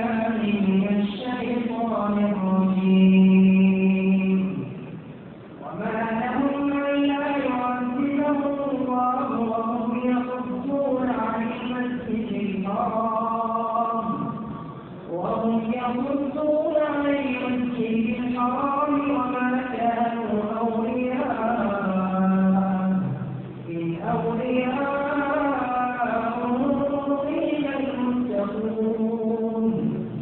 بالله من الشيطان الرجيم وما لهم ألا يعذبهم الله وهم يصدون عن المسجد الحرام وما كانوا أولياء إن أولياء إلا المتقون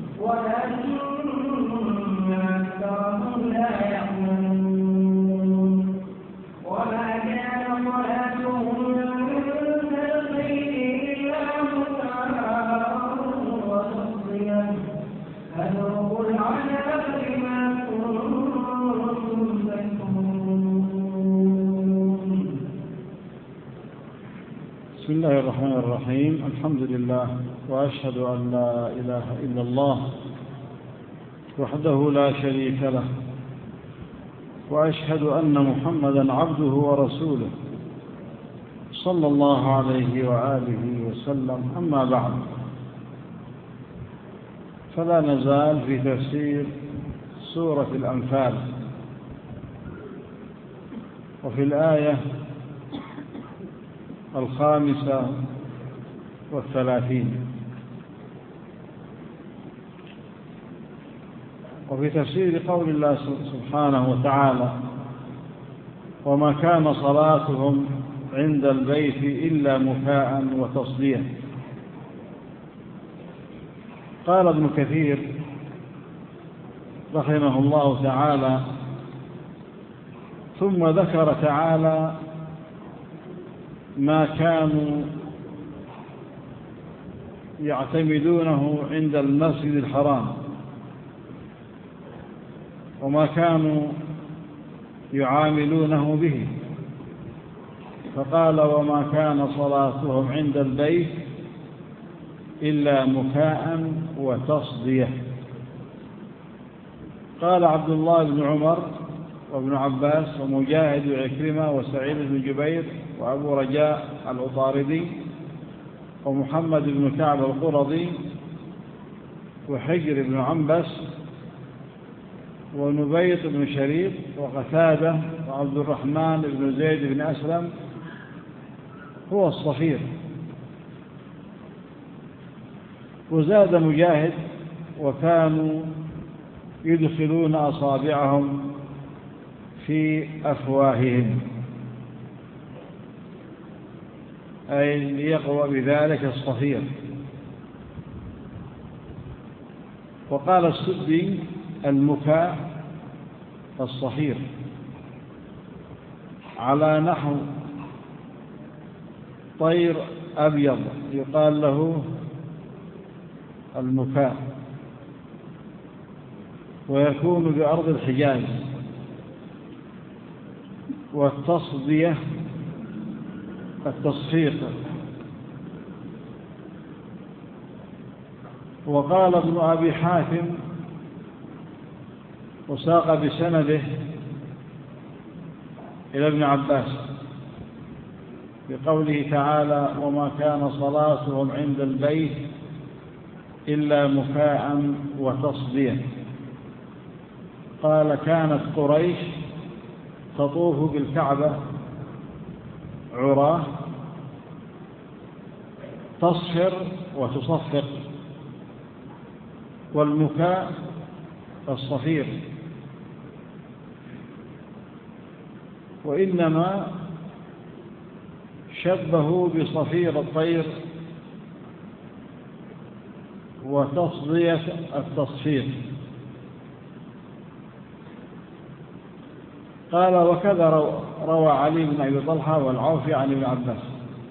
ولكن أكثرهم لا يعلمون وما كان صلاتهم عند البيت إلا مكاء وتصدية فذوقوا العذاب بما كنتم تكفرون. بسم الله الرحمن الرحيم. الحمد لله وأشهد أن لا إله إلا الله وحده لا شريك له وأشهد أن محمدا عبده ورسوله صلى الله عليه وآله وسلم. أما بعد، فلا نزال في تفسير سورة الأنفال، وفي الآية 35 وفي تفسير قول الله سبحانه وتعالى: وما كان صلاتهم عند البيت إلا مكاء وتصدية. قال ابن كثير رحمه الله تعالى: ثم ذكر تعالى ما كانوا يعتمدونه عند المسجد الحرام وما كانوا يعاملونه به، فقال: وما كان صلاتهم عند البيت إلا مكاء وتصدية. قال عبد الله بن عمر وابن عباس ومجاهد وعكرمة وسعيد بن جبير وأبو رجاء العطاردي ومحمد بن كعب القرظي وحجر بن عنبس ونبيط بن شريف وقتادة وعبد الرحمن بن زيد بن أسلم هو الصفير. وزاد مجاهد: وكانوا يدخلون أصابعهم في أفواههم، أي ليقوى بذلك الصفير. وقال السدي: المكاء الصفير، على نحو طير أبيض يقال له المكاء، ويكون بأرض الحجاز. والتصدية التصفيق. وقال ابن أبي حاتم وساق بسنده إلى ابن عباس بقوله تعالى: وما كان صلاتهم عند البيت إلا مكاء وتصدية. قال: كانت قريش تطوف بالكعبة عراه تصفر وتصفق، والمكاء الصفير. وإنما شبهوا بصفير الطير وتصدية التصفير. قال: وكذا روى علي بن أبي طلحة والعوفي عن ابن عباس،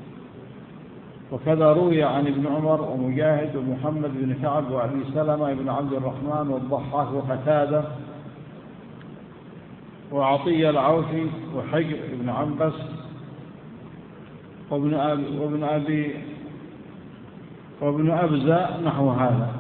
وكذا روي عن ابن عمر ومجاهد ومحمد بن كعب وأبي سلمة بن عبد الرحمن والضحاك وقتادة وعطية العوفي وحجر بن عنبس وابن أبزة نحو هذا.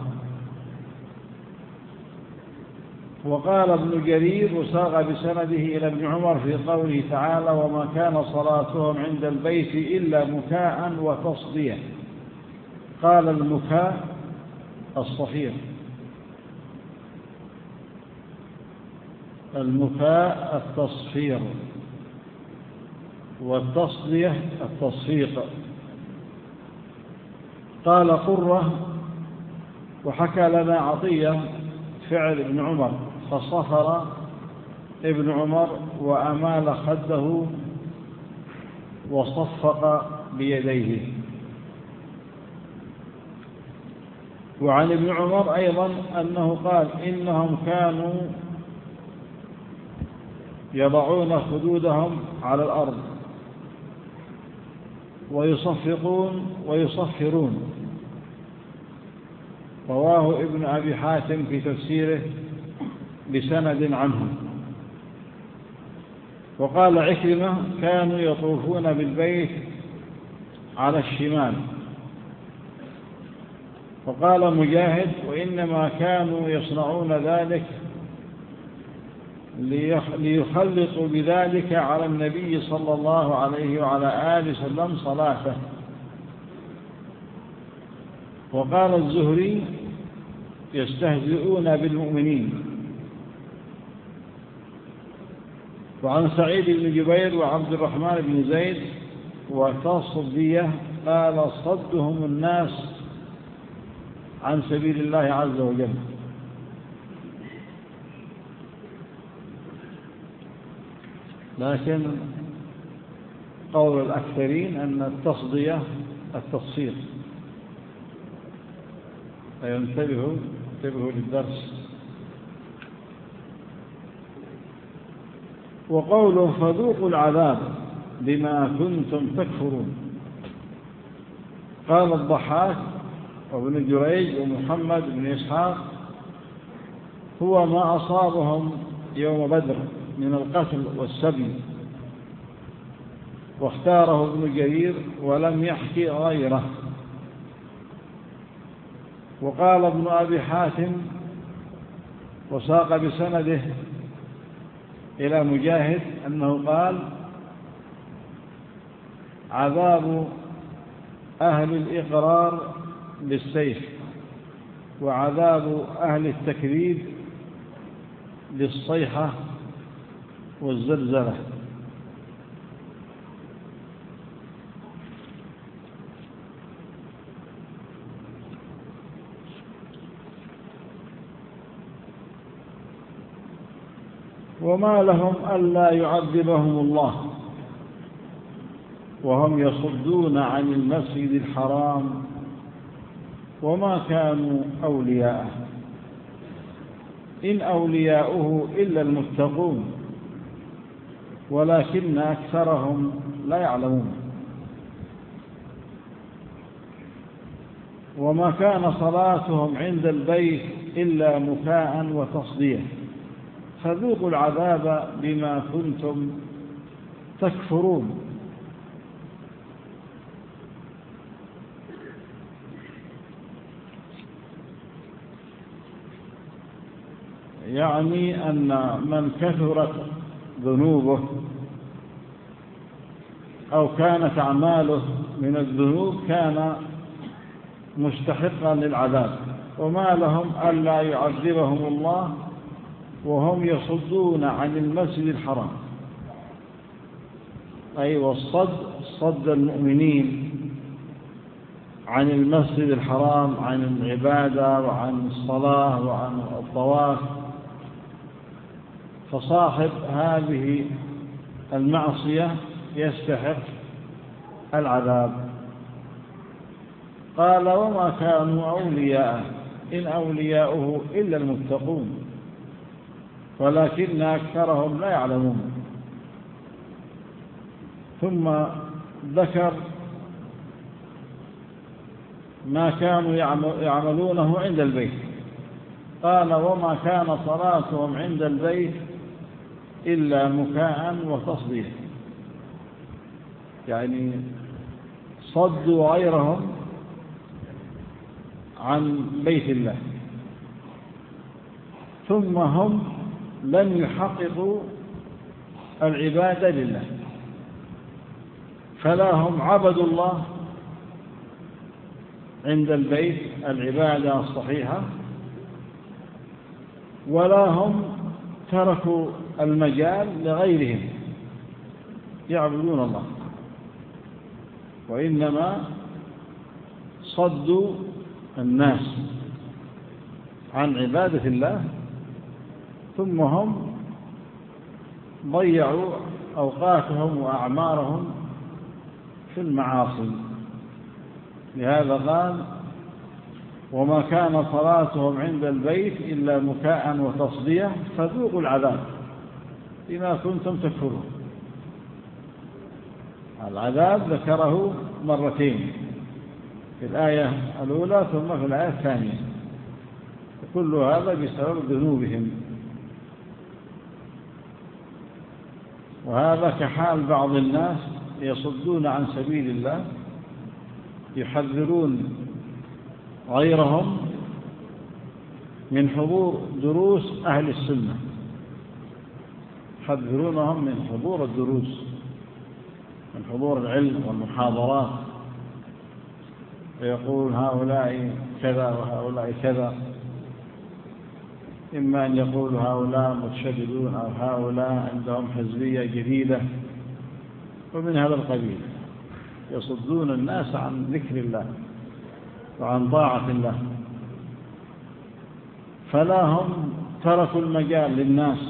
وقال ابن جرير وساق بسنده إلى ابن عمر في قوله تعالى: وما كان صلاتهم عند البيت إلا مكاء وتصدية. قال: المكاء الصفير، المكاء التصفير، والتصدية التصفيق. قال قرة: وحكى لنا عطية فعل ابن عمر، فصفر ابن عمر وأمال خده وصفق بيديه. وعن ابن عمر أيضا أنه قال: إنهم كانوا يضعون خدودهم على الأرض ويصفقون ويصفرون. رواه ابن أبي حاتم في تفسيره بسند عنه. وقال عكرمة: كانوا يطوفون بالبيت على الشمال. وقال مجاهد: وإنما كانوا يصنعون ذلك ليخلطوا بذلك على النبي صلى الله عليه وعلى آله وسلم صلاته. وقال الزهري: يستهزئون بالمؤمنين. وعن سعيد بن جبير وعبد الرحمن بن زيد وتصدية قال: صدهم الناس عن سبيل الله عز وجل. لكن قول الأكثرين أن التصدية التصفير. فينتبهوا للدرس. وقوله: فذوقوا العذاب بما كنتم تكفرون. قال الضحاك وابن جريج ومحمد بن إسحاق: هو ما أصابهم يوم بدر من القتل والسبي. واختاره ابن جرير ولم يحكي غيره. وقال ابن أبي حاتم وساق بسنده إلى مجاهد أنه قال: عذاب أهل الإقرار بالسيف، وعذاب أهل التكذيب بالصيحة والزلزلة. وما لهم ألا يعذبهم الله وهم يصدون عن المسجد الحرام وما كانوا أولياءه إن أولياؤه إلا المتقون ولكن أكثرهم لا يعلمون. وما كان صلاتهم عند البيت إلا مكاء وتصدية. فذوقوا العذاب بما كنتم تكفرون. يعني أن من كثرت ذنوبه أو كانت أعماله من الذنوب كان مستحقا للعذاب. وما لهم ألا يعذبهم الله وهم يصدون عن المسجد الحرام، أي والصد المؤمنين عن المسجد الحرام، عن العبادة وعن الصلاة وعن الطواف. فصاحب هذه المعصية يستحق العذاب. قال: وما كانوا أولياءه إن أولياؤه إلا المتقون ولكن أكثرهم لا يعلمون. ثم ذكر ما كانوا يعملونه عند البيت. قال: وما كان صلاتهم عند البيت إلا مكاء وتصدية. يعني صدوا غيرهم عن بيت الله، ثم هم لم يحققوا العبادة لله، فلا هم عبدوا الله عند البيت العبادة الصحيحة، ولا هم تركوا المجال لغيرهم يعبدون الله، وإنما صدوا الناس عن عبادة الله، ثم هم ضيعوا أوقاتهم وأعمارهم في المعاصي. لهذا قال: وما كان صلاتهم عند البيت إلا مكاء وتصدية فذوقوا العذاب بما كنتم تكفرون. العذاب ذكره مرتين، في الآية الأولى ثم في الآية الثانية، كل هذا بسبب ذنوبهم. وهذا كحال بعض الناس يصدون عن سبيل الله، يحذرون غيرهم من حضور دروس أهل السنة، يحذرونهم من حضور الدروس، من حضور العلم والمحاضرات، ويقول هؤلاء كذا وهؤلاء كذا، إما أن يقول هؤلاء متشددون أو هؤلاء عندهم حزبية جديدة، ومن هذا القبيل يصدون الناس عن ذكر الله وعن طاعة الله. فلا هم تركوا المجال للناس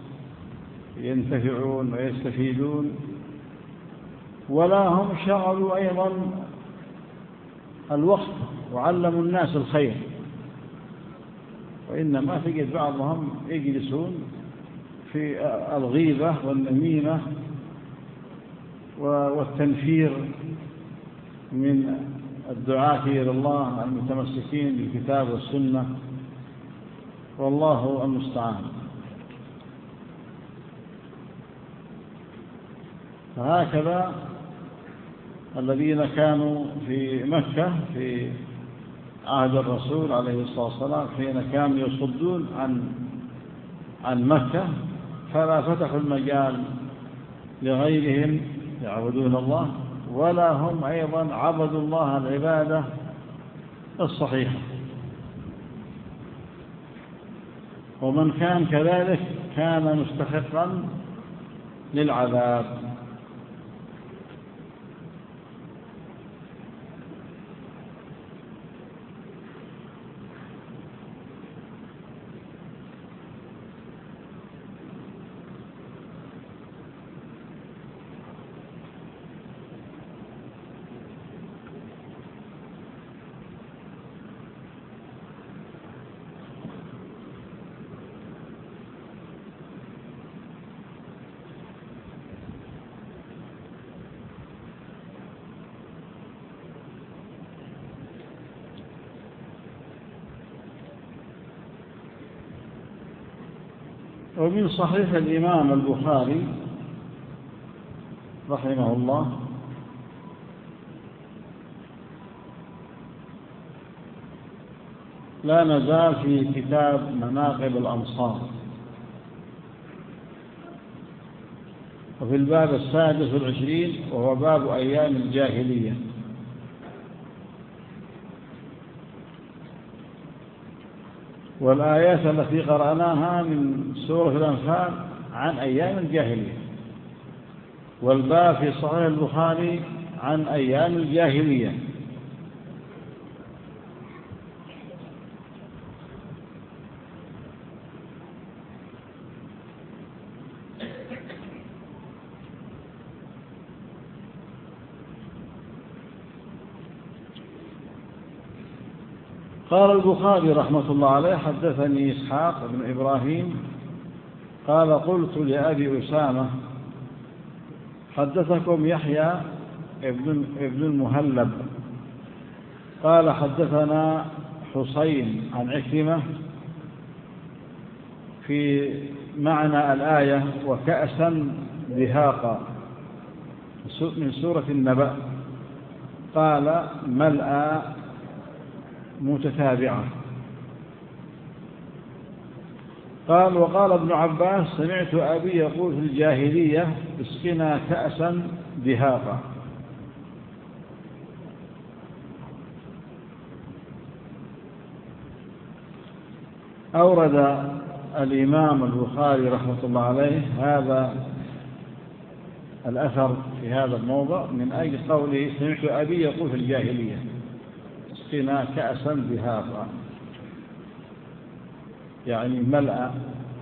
ينتفعون ويستفيدون، ولا هم شغلوا أيضا الوقت وعلموا الناس الخير، وإنما تجد بعضهم يجلسون في الغيبة والنميمة والتنفير من الدعاة إلى الله المتمسكين بالكتاب والسنة، والله المستعان. فهكذا الذين كانوا في مكة في عهد الرسول عليه الصلاة والسلام حين كانوا يصدون عن مكة، فلا فتحوا المجال لغيرهم يعبدون الله، ولا هم أيضا عبدوا الله العبادة الصحيحة. ومن كان كذلك كان مستحقا للعذاب. ومن صحيح الإمام البخاري رحمه الله لا نزال في كتاب مناقب الأنصار، وفي الباب 26 وهو باب أيام الجاهلية. والآيات التي قرأناها من سورة الأنفال عن أيام الجاهلية، والباب في صحيح البخاري عن أيام الجاهلية. قال البخاري رحمة الله عليه: حدثني إسحاق بن إبراهيم قال: قلت لأبي أسامة: حدثكم يحيى ابن المهلب قال: حدثنا حسين عن عكرمة في معنى الآية وكأسا دهاقا من سورة النبأ، قال: ملأ متتابعة. قال: وقال ابن عباس: سمعت أبي يقول في الجاهلية: اسقنا كأسا دهاقا. أورد الإمام البخاري رحمة الله عليه هذا الأثر في هذا الموضع من أجل قوله سمعت أبي يقول في الجاهلية اسقنا كأسا ذهابا، يعني ملأ.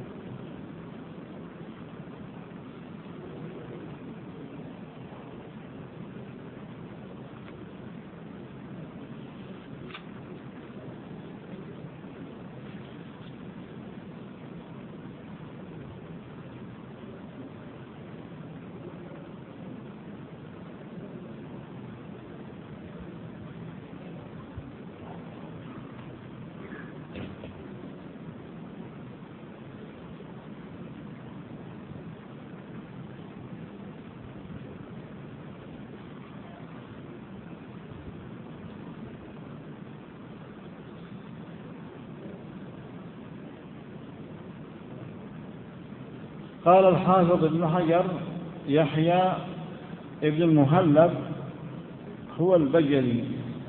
قال الحافظ ابن حجر يحيى ابن المهلب هو البجلي،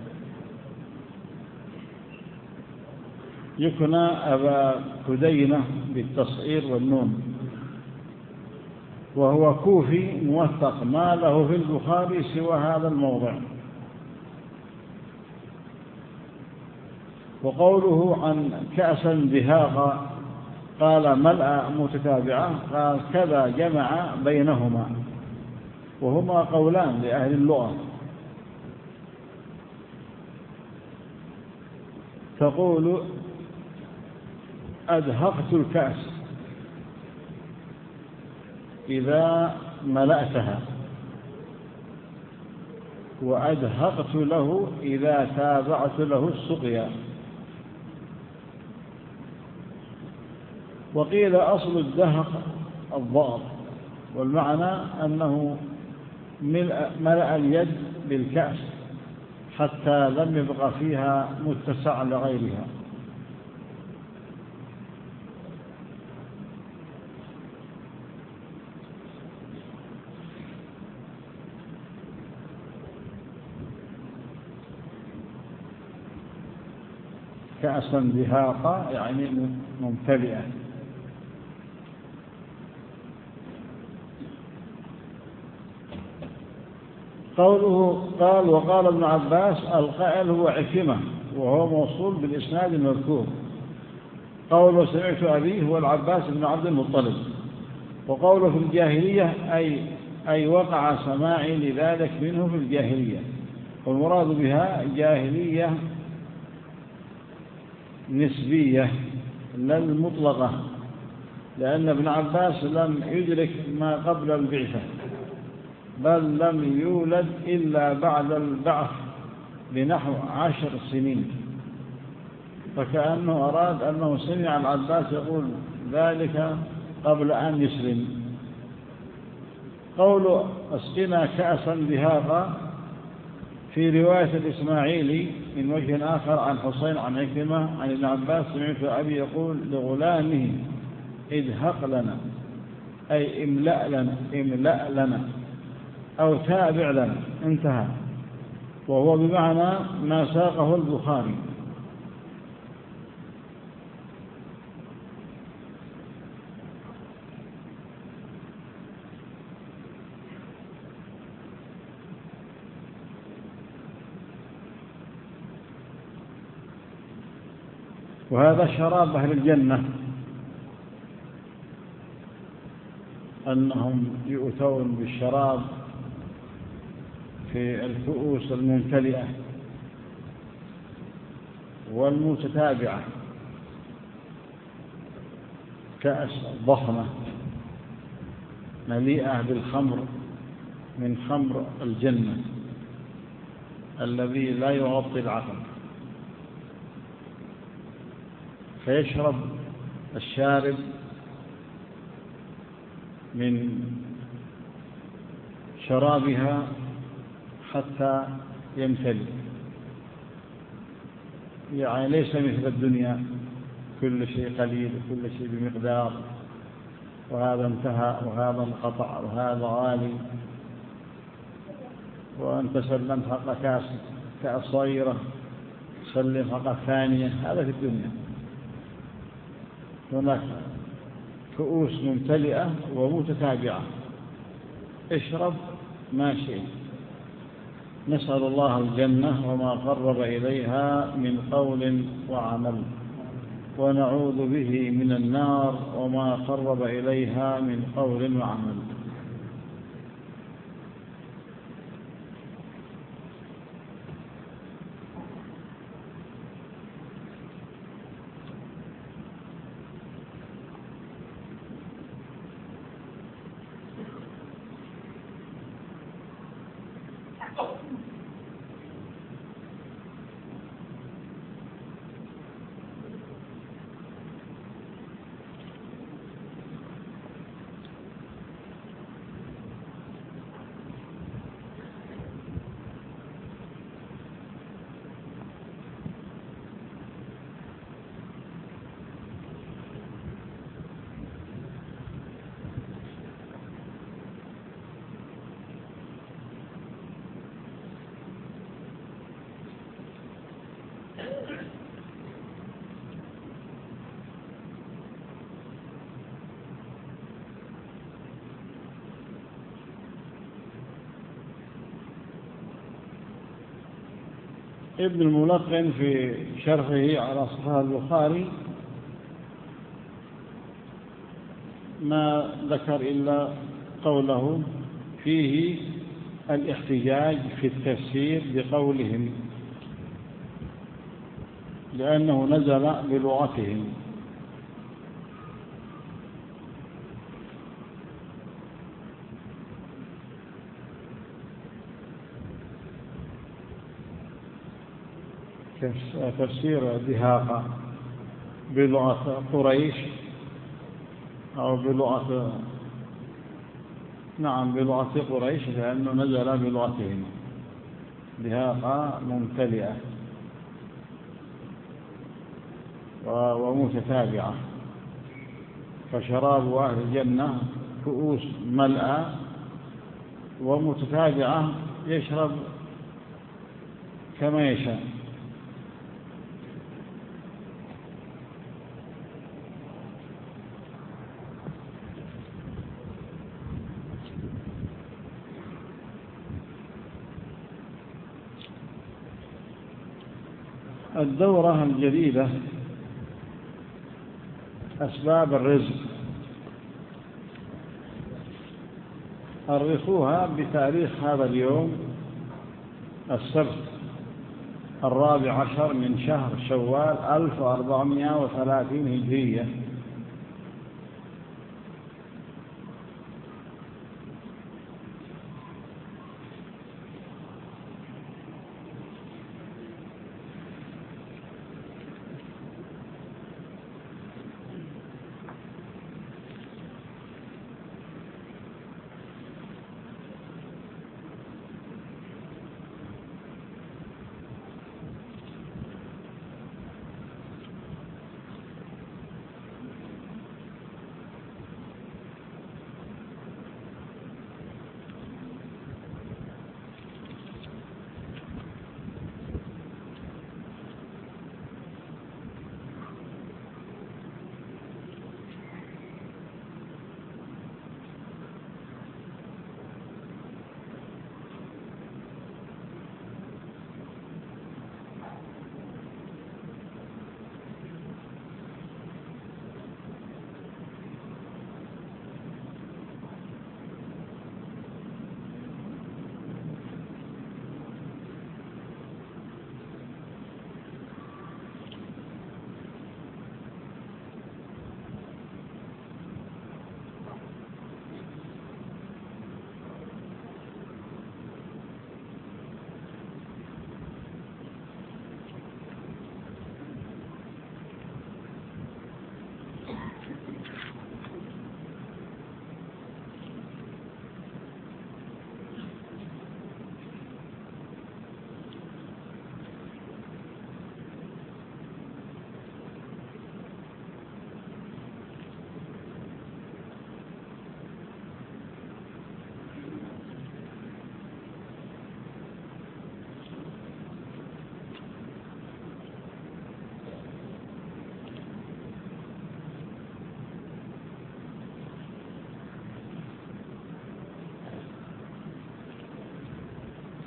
يكنى أبا كدينة بالتصعير والنون، وهو كوفي موثق، ما له في البخاري سوى هذا الموضع. وقوله عن كأسا دهاقا قال ملأ متتابعة، قال كذا جمع بينهما، وهما قولان لأهل اللغة. تقول أدهقت الكأس إذا ملأتها، وأدهقت له إذا تابعت له السقيا. وقيل أصل الدهق الضغط، والمعنى أنه ملأ اليد بالكأس حتى لم يبقى فيها متسع لغيرها. كأسا دهاقا يعني ممتلئة. قوله قال وقال ابن عباس القائل هو عكرمة، وهو موصول بالإسناد المذكور. قوله سمعت أبيه هو العباس بن عبد المطلب. وقوله في الجاهلية أي وقع سماعي لذلك منه في الجاهلية، والمراد بها جاهلية نسبية لا المطلقة، لأن ابن عباس لم يدرك ما قبل البعثة، بل لم يولد إلا بعد البعث بنحو 10 سنين، فكأنه أراد أنه سمع العباس يقول ذلك قبل أن يسلم. قول أسقنا كأسا دهاقا في رواية الإسماعيلي من وجه آخر عن حسين عن عكرمة عن ابن عباس سمعت أبي يقول لغلامه ادهق لنا، أي املأ لنا أو تابع لنا، انتهى. وهو بمعنى ما ساقه البخاري. وهذا شراب أهل الجنة، أنهم يؤتون بالشراب في الكؤوس الممتلئة والمتتابعة، كأس ضخمة مليئة بالخمر من خمر الجنة الذي لا يغطي العقل، فيشرب الشارب من شرابها حتى يمتلئ، يعني ليس مثل الدنيا كل شيء قليل وكل شيء بمقدار، وهذا انتهى وهذا انقطع وهذا غالي، وأنت سلمت حق كأس صغيرة سلم حق ثانية، هذا في الدنيا. هناك كؤوس ممتلئة ومتتابعة، اشرب ما شئت. نسأل الله الجنة وما قرب إليها من قول وعمل، ونعوذ به من النار وما قرب إليها من قول وعمل. ابن الملقن في شرحه على صحيح البخاري ما ذكر إلا قوله فيه الاحتجاج في التفسير بقولهم لأنه نزل بلغتهم. تفسير دهاقة بلغة قريش أو بلغة بلغة قريش، لأنه نزل بلغتهم. دهاقة ممتلئة ومتتابعة، فشراب أهل الجنة كؤوس ملأى ومتتابعة، يشرب كما يشاء. الدورة الجديدة أسباب الرزق، أرخوها بتاريخ هذا اليوم السبت 14 من شهر شوال 1430 هجرية.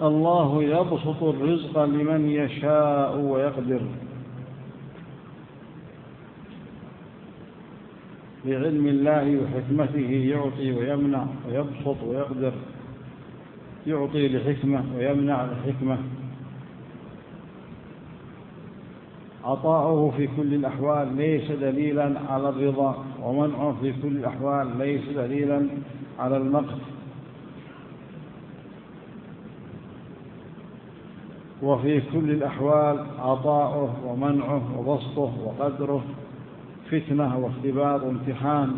الله يبسط الرزق لمن يشاء ويقدر. بعلم الله وحكمته يعطي ويمنع ويبسط ويقدر، يعطي لحكمة ويمنع لحكمة. عطاؤه في كل الأحوال ليس دليلا على الرضا، ومنعه في كل الأحوال ليس دليلا على المقت. وفي كل الأحوال عطاؤه ومنعه وبسطه وقدره فتنة واختبار وامتحان.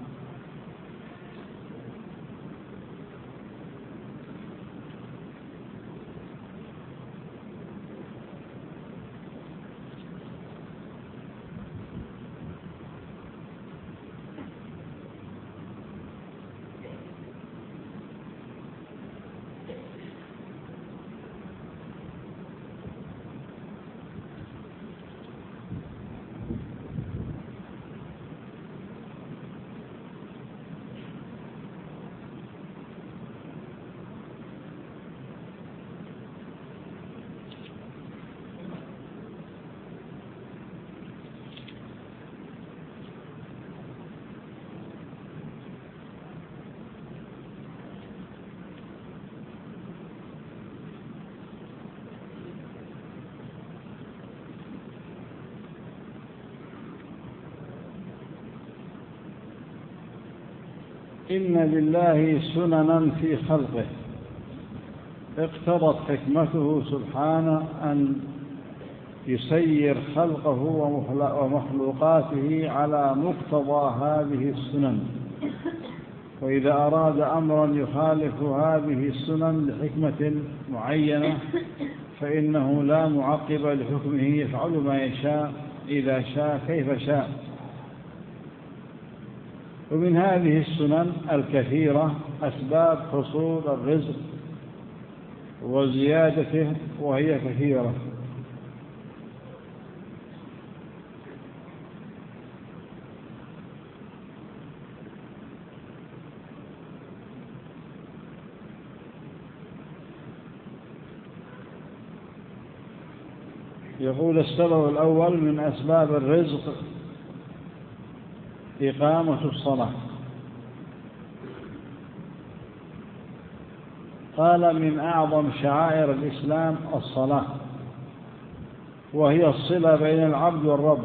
إن لله سننا في خلقه اقتضت حكمته سبحانه أن يسير خلقه ومخلوقاته على مقتضى هذه السنن. وإذا أراد أمرا يخالف هذه السنن لحكمة معينة فإنه لا معقب لحكمه، يفعل ما يشاء إذا شاء كيف شاء. ومن هذه السنن الكثيرة أسباب حصول الرزق وزيادته، وهي كثيرة. يقول السبب الأول من أسباب الرزق إقامة الصلاة. قال من أعظم شعائر الإسلام الصلاة، وهي الصلة بين العبد والرب،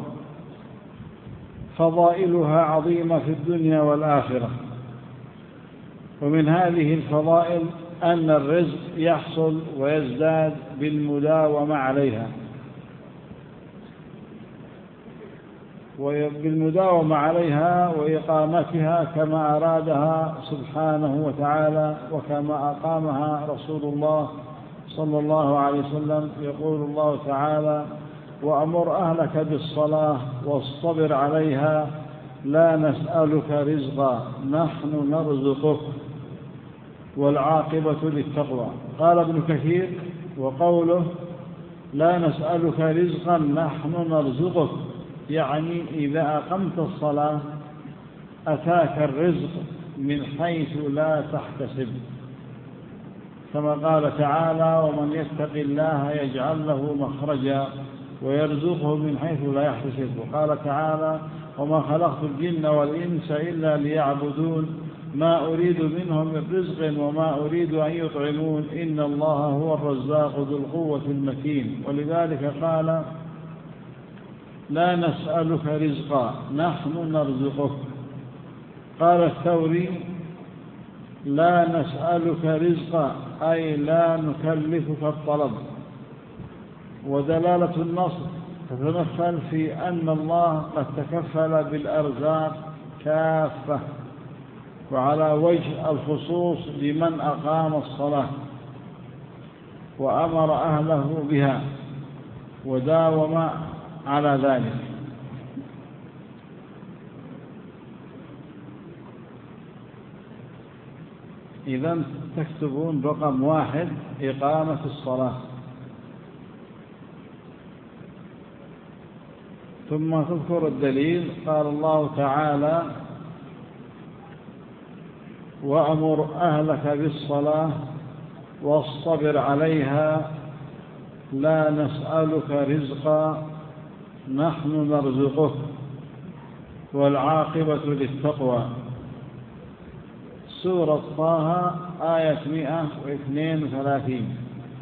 فضائلها عظيمة في الدنيا والآخرة. ومن هذه الفضائل أن الرزق يحصل ويزداد بالمداومة عليها، وبالمداومة عليها وإقامتها كما أرادها سبحانه وتعالى وكما أقامها رسول الله صلى الله عليه وسلم. يقول الله تعالى: وأمر أهلك بالصلاة واصطبر عليها لا نسألك رزقا نحن نرزقك والعاقبة للتقوى. قال ابن كثير: وقوله لا نسألك رزقا نحن نرزقك، يعني إذا أقمت الصلاة أتاك الرزق من حيث لا تحتسب، كما قال تعالى: ومن يتق الله يجعل له مخرجا ويرزقه من حيث لا يحتسب. وقال تعالى: وما خلقت الجن والإنس إلا ليعبدون ما أريد منهم من رزق وما أريد أن يطعمون إن الله هو الرزاق ذو القوة المتين. ولذلك قال: لا نسألك رزقا نحن نرزقك. قال الثوري: لا نسألك رزقا أي لا نكلفك الطلب. ودلالة النص تتمثل في أن الله قد تكفل بالأرزاق كافة وعلى وجه الخصوص لمن أقام الصلاة وأمر أهله بها وداوم على ذلك. إذن تكتبون رقم 1 إقامة الصلاة. ثم تذكر الدليل. قال الله تعالى: وأمر أهلك بالصلاة واصطبر عليها لا نسألك رزقا نحن نرزقك والعاقبة للتقوى. سورة طه آية 132.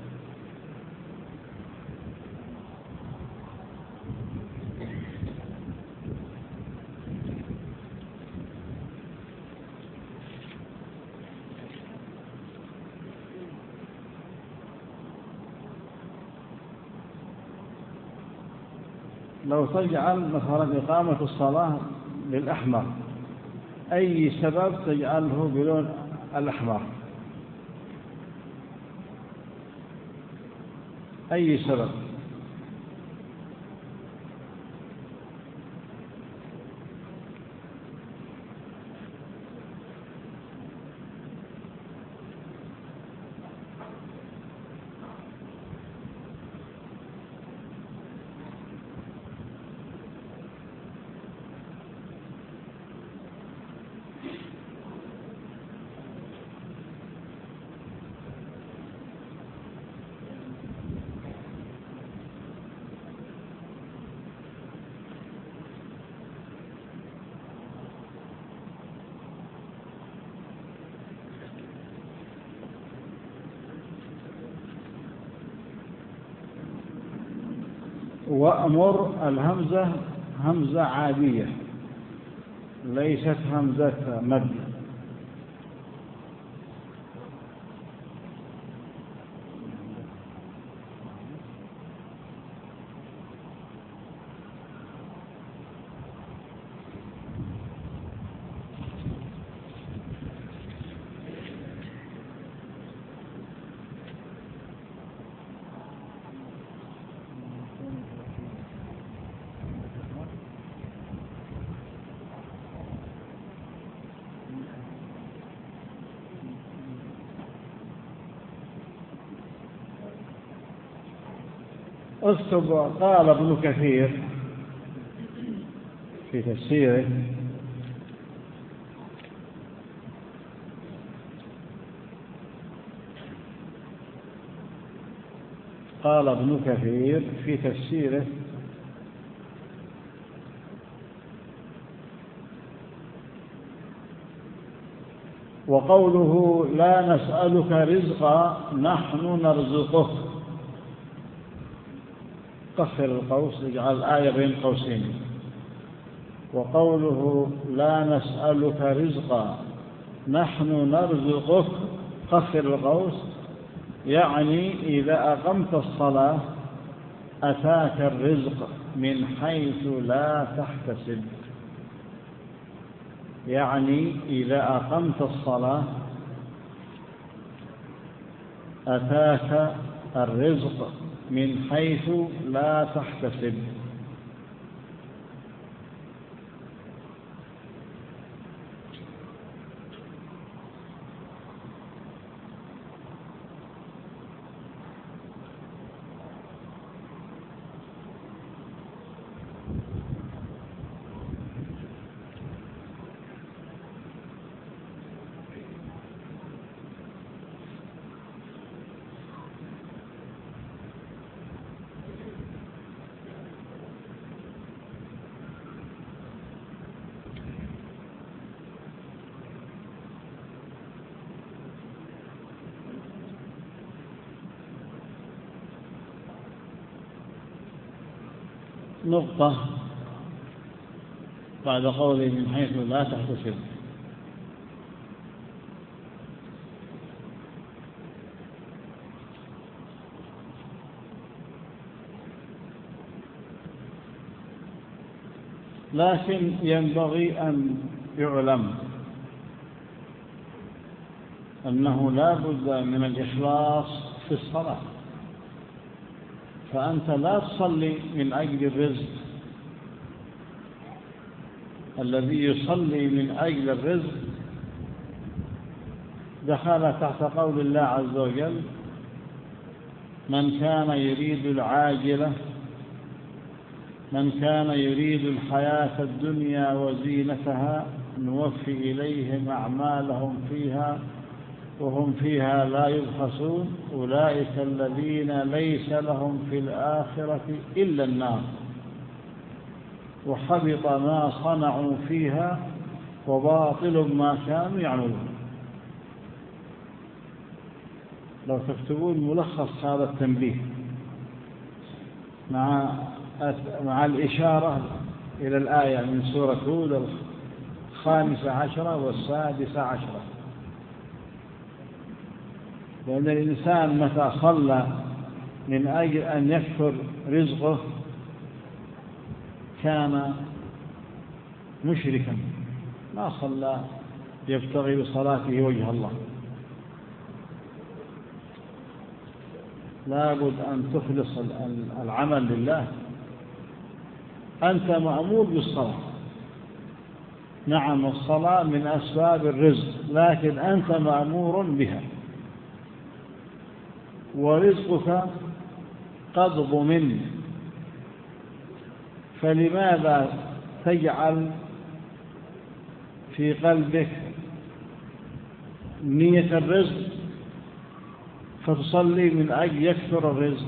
لو تجعل مثلا إقامة الصلاة بالأحمر، أي سبب تجعله بلون الأحمر؟ أي سبب؟ وأمر الهمزة همزة عادية ليست همزة مد. اكتب قال ابن كثير في تفسيره: قال ابن كثير في تفسيره: وقوله لا نسألك رزقا نحن نرزقك، قصر القوس اجعل الآية بين قوسين. وقوله لا نسألك رزقا نحن نرزقك قصر القوس، يعني إذا أقمت الصلاة أتاك الرزق من حيث لا تحتسب. يعني إذا أقمت الصلاة أتاك الرزق من حيث لا تحتسب. نقطة بعد قوله من حيث لا تحتسب. لكن ينبغي أن يعلم أنه لا بد من الإخلاص في الصلاة، فأنت لا تصلي من أجل الرزق. الذي يصلي من أجل الرزق دخل تحت قول الله عز وجل: من كان يريد العاجلة من كان يريد الحياة الدنيا وزينتها نوفي إليهم أعمالهم فيها وهم فيها لا يبخسون أولئك الذين ليس لهم في الآخرة إلا النار وحبط ما صنعوا فيها وباطل ما كانوا يعملون. لو تكتبون ملخص هذا التنبيه مع الإشارة إلى الآية من سورة هود 15 و16. لأن الإنسان متى صلى من أجل أن يكثر رزقه كان مشركا، ما صلى يبتغي بصلاته وجه الله. لا بد أن تخلص العمل لله. أنت مأمور بالصلاة، نعم الصلاة من أسباب الرزق، لكن أنت مأمور بها، ورزقك قد ضمن، فلماذا تجعل في قلبك نية الرزق فتصلي من أجل يكثر الرزق؟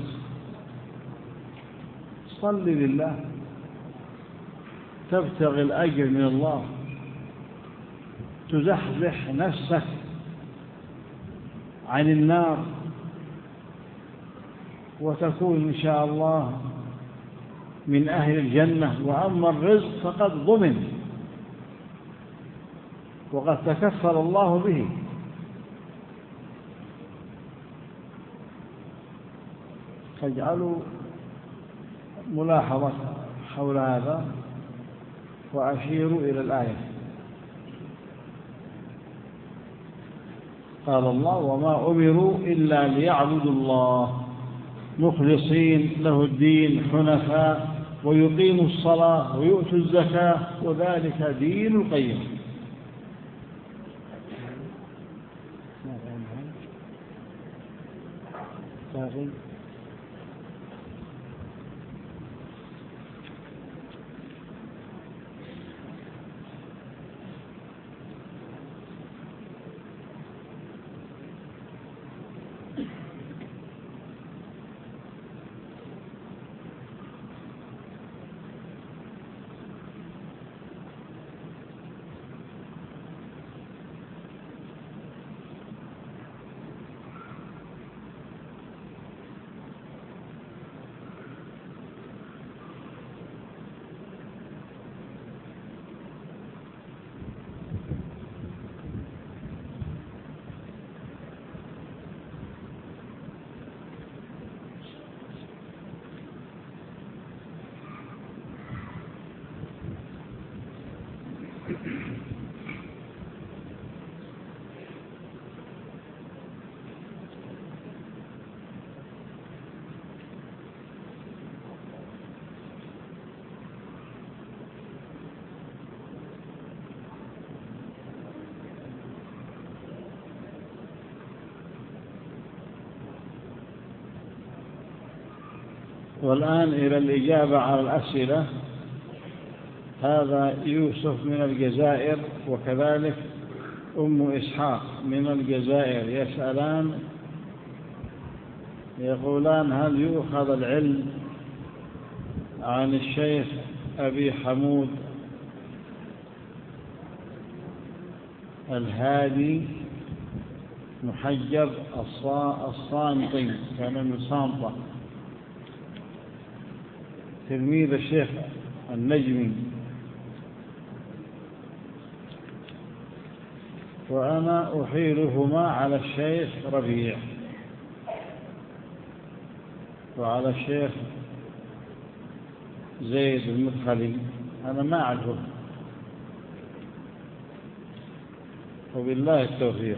صلي لله، تبتغي الأجر من الله، تزحزح نفسك عن النار وتكون إن شاء الله من أهل الجنة. وأما الرزق فقد ضمن وقد تكفل الله به. فاجعلوا ملاحظة حول هذا وأشيروا إلى الآية. قال الله: وما أمروا إلا ليعبدوا الله مخلصين له الدين حنفاء ويقيموا الصلاة ويؤتوا الزكاة وذلك دين القيم. والآن إلى الإجابة على الأسئلة. هذا يوسف من الجزائر وكذلك أم إسحاق من الجزائر يسألان يقولان: هل يؤخذ العلم عن الشيخ أبي حمود الهادي محجب الصامطي، كان من صامطة، تلميذ الشيخ النجمي، وأنا أحيلهما على الشيخ ربيع وعلى الشيخ زيد المدخلي، أنا ما أعرفه، وبالله التوفيق.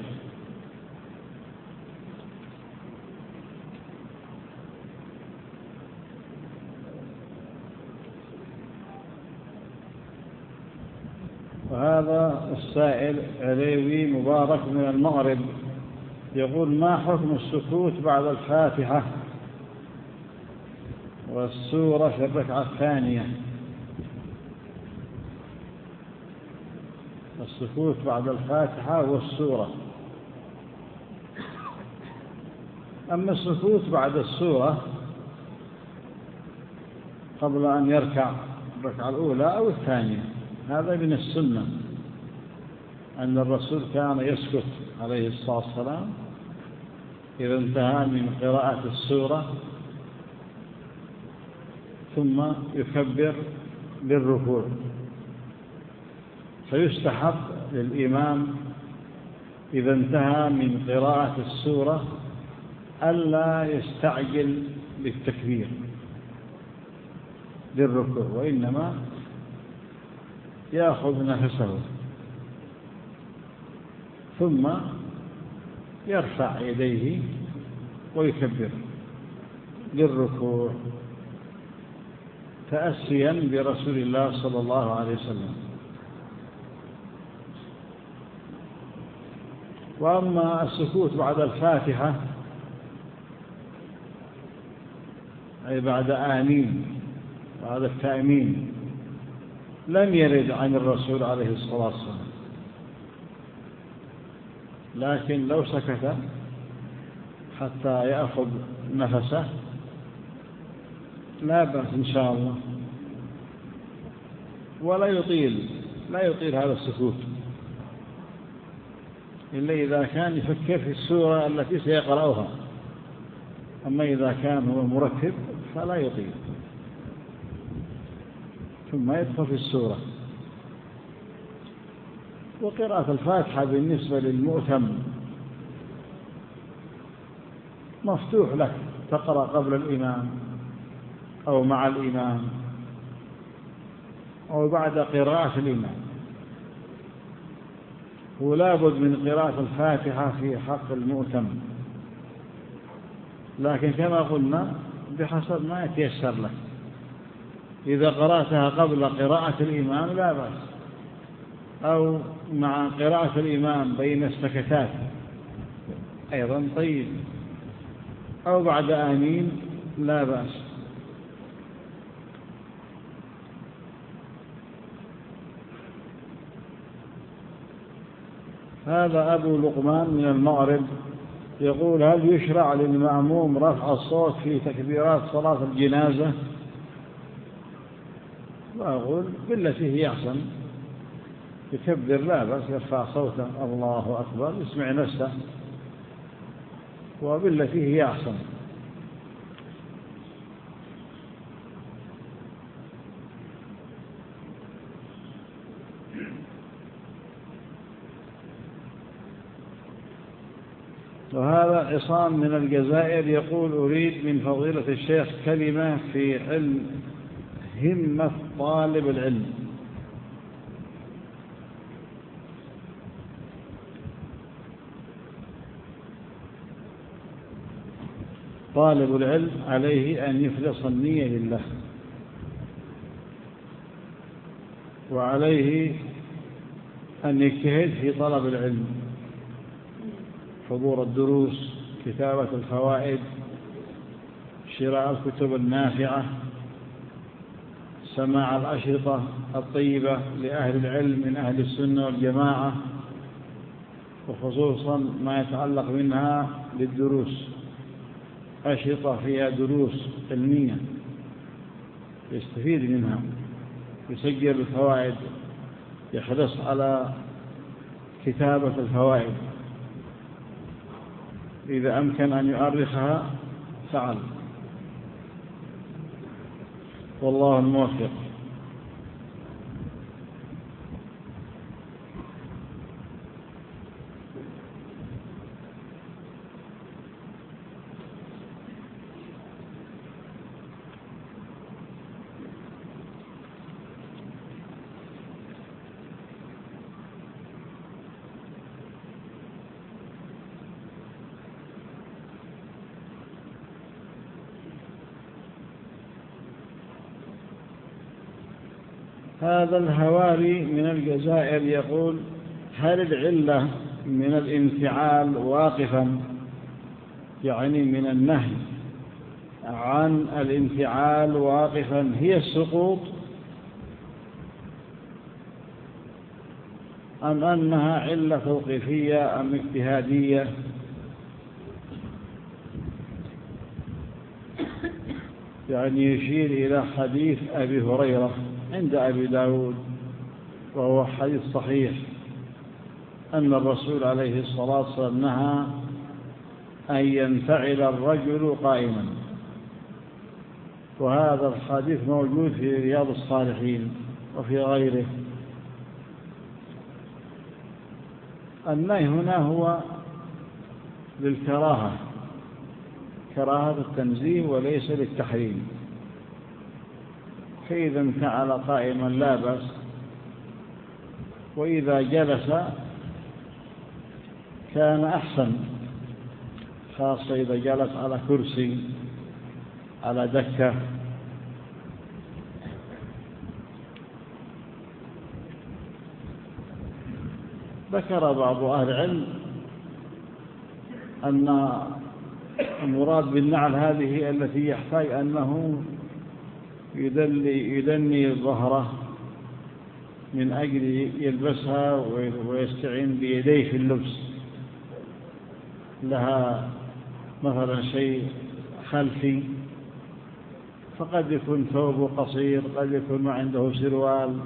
وهذا السائل عليوي مبارك من المغرب يقول: ما حكم السكوت بعد الفاتحة والسورة في الركعة الثانية؟ السكوت بعد الفاتحة والسورة أما السكوت بعد السورة قبل أن يركع الركعة الأولى أو الثانية هذا من السنة، أن الرسول كان يسكت عليه الصلاة والسلام إذا انتهى من قراءة السورة ثم يكبر للركوع. فيستحب للإمام إذا انتهى من قراءة السورة ألا يستعجل بالتكبير للركوع، وإنما يأخذ نفسه ثم يرفع يديه ويكبر للركوع تأسيا برسول الله صلى الله عليه وسلم. وأما السكوت بعد الفاتحة أي بعد آمين بعد التأمين لم يرد عن الرسول عليه الصلاة والسلام، لكن لو سكت حتى يأخذ نفسه لا بأس إن شاء الله، ولا يطيل هذا السكوت إلا إذا كان يفكر في السورة التي سيقرأها. أما إذا كان هو مرتب فلا يطيل ثم يدخل في السورة. وقراءة الفاتحة بالنسبة للمؤتم مفتوح لك، تقرأ قبل الإمام أو مع الإمام أو بعد قراءة الإمام، ولا بد من قراءة الفاتحة في حق المؤتم، لكن كما قلنا بحسب ما يتيسر لك. إذا قرأتها قبل قراءة الإمام لا بأس، أو مع قراءة الإمام بين السكتات أيضا طيب، أو بعد آمين لا بأس. هذا أبو لقمان من المغرب يقول: هل يشرع للمأموم رفع الصوت في تكبيرات صلاة الجنازة؟ وأقول بالتي هي أحسن، يكبر لا بأس، يرفع صوته الله أكبر يسمع نفسه، وبالتي هي أحسن. وهذا عصام من الجزائر يقول: أريد من فضيلة الشيخ كلمة في علم همة طالب العلم. طالب العلم عليه أن يخلص النية لله، وعليه أن يجتهد في طلب العلم، حضور الدروس، كتابة الفوائد، شراء الكتب النافعة، سماع الأشرطة الطيبة لأهل العلم من أهل السنة والجماعة، وخصوصا ما يتعلق منها للدروس، أشرطة فيها دروس علمية يستفيد منها، يسجل الفوائد، يحرص على كتابة الفوائد، إذا أمكن أن يؤرخها فعل، والله الموفق. هذا الهواري من الجزائر يقول: هل العلة من الانفعال واقفا، يعني من النهي عن الانفعال واقفا، هي السقوط، أم أنها علة توقيفية أم اجتهادية؟ يعني يشير إلى حديث أبي هريرة عند أبي داود، وهو حديث صحيح، أن الرسول عليه الصلاة والسلام نهى أن ينفعل الرجل قائما، وهذا الحديث موجود في رياض الصالحين وفي غيره. النهي هنا هو للكراهة، كراهة التنزيه وليس للتحريم. فإذا انفعل قائما لا بأس، وإذا جلس كان أحسن، خاصة إذا جلس على كرسي على دكة. ذكر بعض أهل العلم أن المراد بالنعل هذه التي يحتاج أنه يدني ظهره من أجل يلبسها ويستعين بيديه في اللبس، لها مثلا شيء خلفي، فقد يكون ثوبه قصير، قد يكون ما عنده سروال،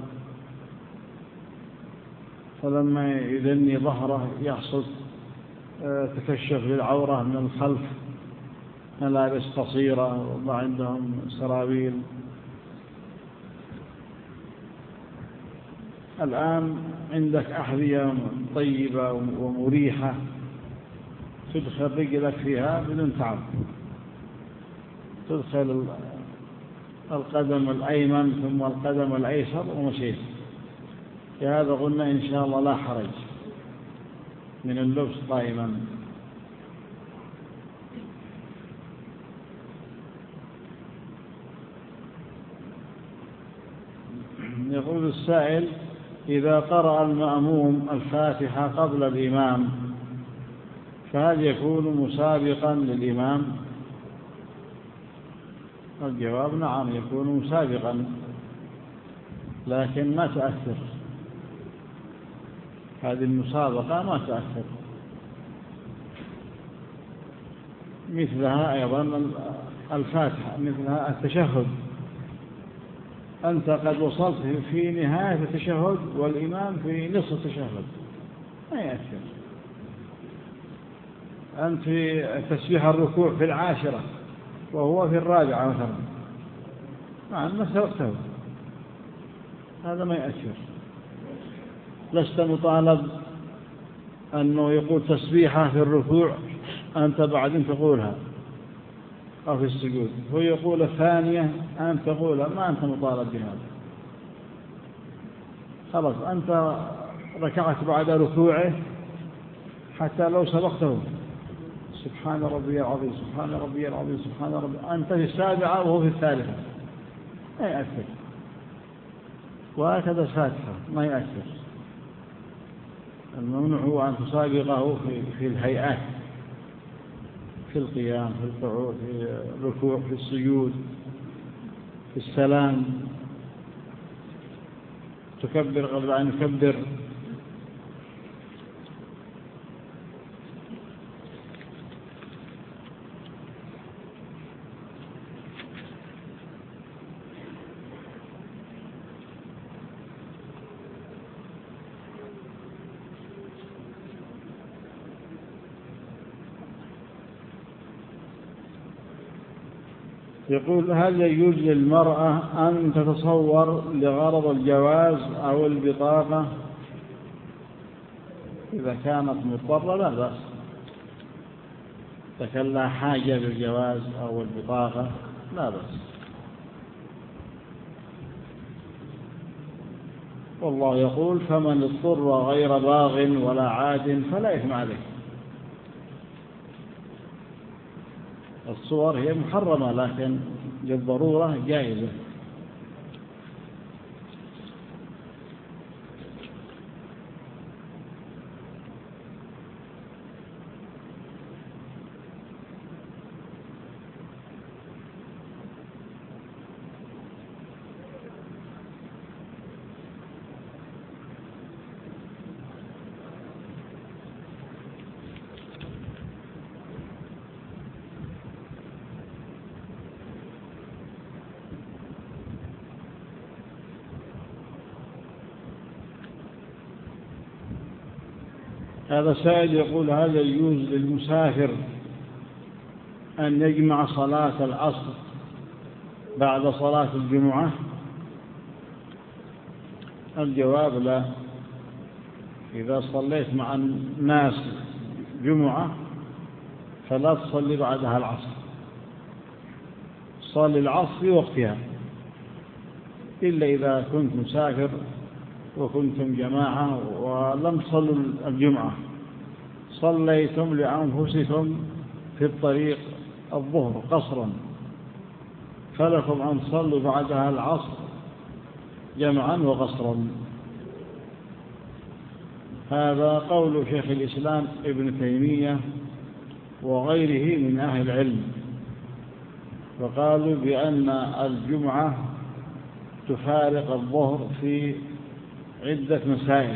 فلما يدني ظهره يحصل تكشف للعورة من الخلف، ملابس قصيرة وما عندهم سراويل. الآن عندك أحذية طيبة ومريحة تدخل رجلك فيها بدون تعب، تدخل القدم الأيمن ثم القدم الأيسر ومشيت. لهذا قلنا إن شاء الله لا حرج من اللبس قائما. يقول السائل: إذا قرأ المأموم الفاتحة قبل الإمام فهل يكون مسابقا للإمام؟ الجواب: نعم، يكون مسابقا، لكن ما تأثر هذه المسابقة، ما تأثر. مثلها أيضا الفاتحة، مثلها التشهد، أنت قد وصلت في نهاية التشهد والإمام في نصف التشهد، ما يأثر. أنت في تسبيح الركوع في 10 وهو في 4 مثلا، مع أنه سوقته، هذا ما يأثر. لست مطالب أنه يقول تسبيحة في الركوع أنت بعدين تقولها، أو في السجود هو يقول الثانية أنت تقولها، ما أنت مطالب بهذا. خلاص أنت ركعت بعد ركوعه حتى لو سبقته، سبحان ربي العظيم سبحان ربي العظيم سبحان ربي، أنت في 7 وهو في 3، ما يأثر. وهكذا الفاتحة ما يأثر. الممنوع هو أن تسابقه في الهيئات، في القيام، في القعود، في الركوع، في السجود، في السلام، تكبر قبل أن يكبر. يقول: هل يجوز للمرأة أن تتصور لغرض الجواز أو البطاقة إذا كانت مضطرة؟ لا بأس، إذا كان لها حاجة بالجواز أو البطاقة لا بأس. والله يقول: فمن اضطر غير باغ ولا عاد فلا إثم عليه. الصور هي محرمة لكن للضرورة جائزة. هذا سائل يقول: هل يجوز للمسافر أن يجمع صلاة العصر بعد صلاة الجمعة؟ الجواب: لا. إذا صليت مع الناس جمعة فلا تصلي بعدها العصر، صلي العصر في وقتها، إلا إذا كنت مسافر وكنتم جماعة ولم تصلوا الجمعة، صليتم لأنفسكم في الطريق الظهر قصرا، فلكم أن تصلوا بعدها العصر جمعا وقصرا. هذا قول شيخ الإسلام ابن تيمية وغيره من أهل العلم، وقالوا بأن الجمعة تفارق الظهر في عدة مسائل.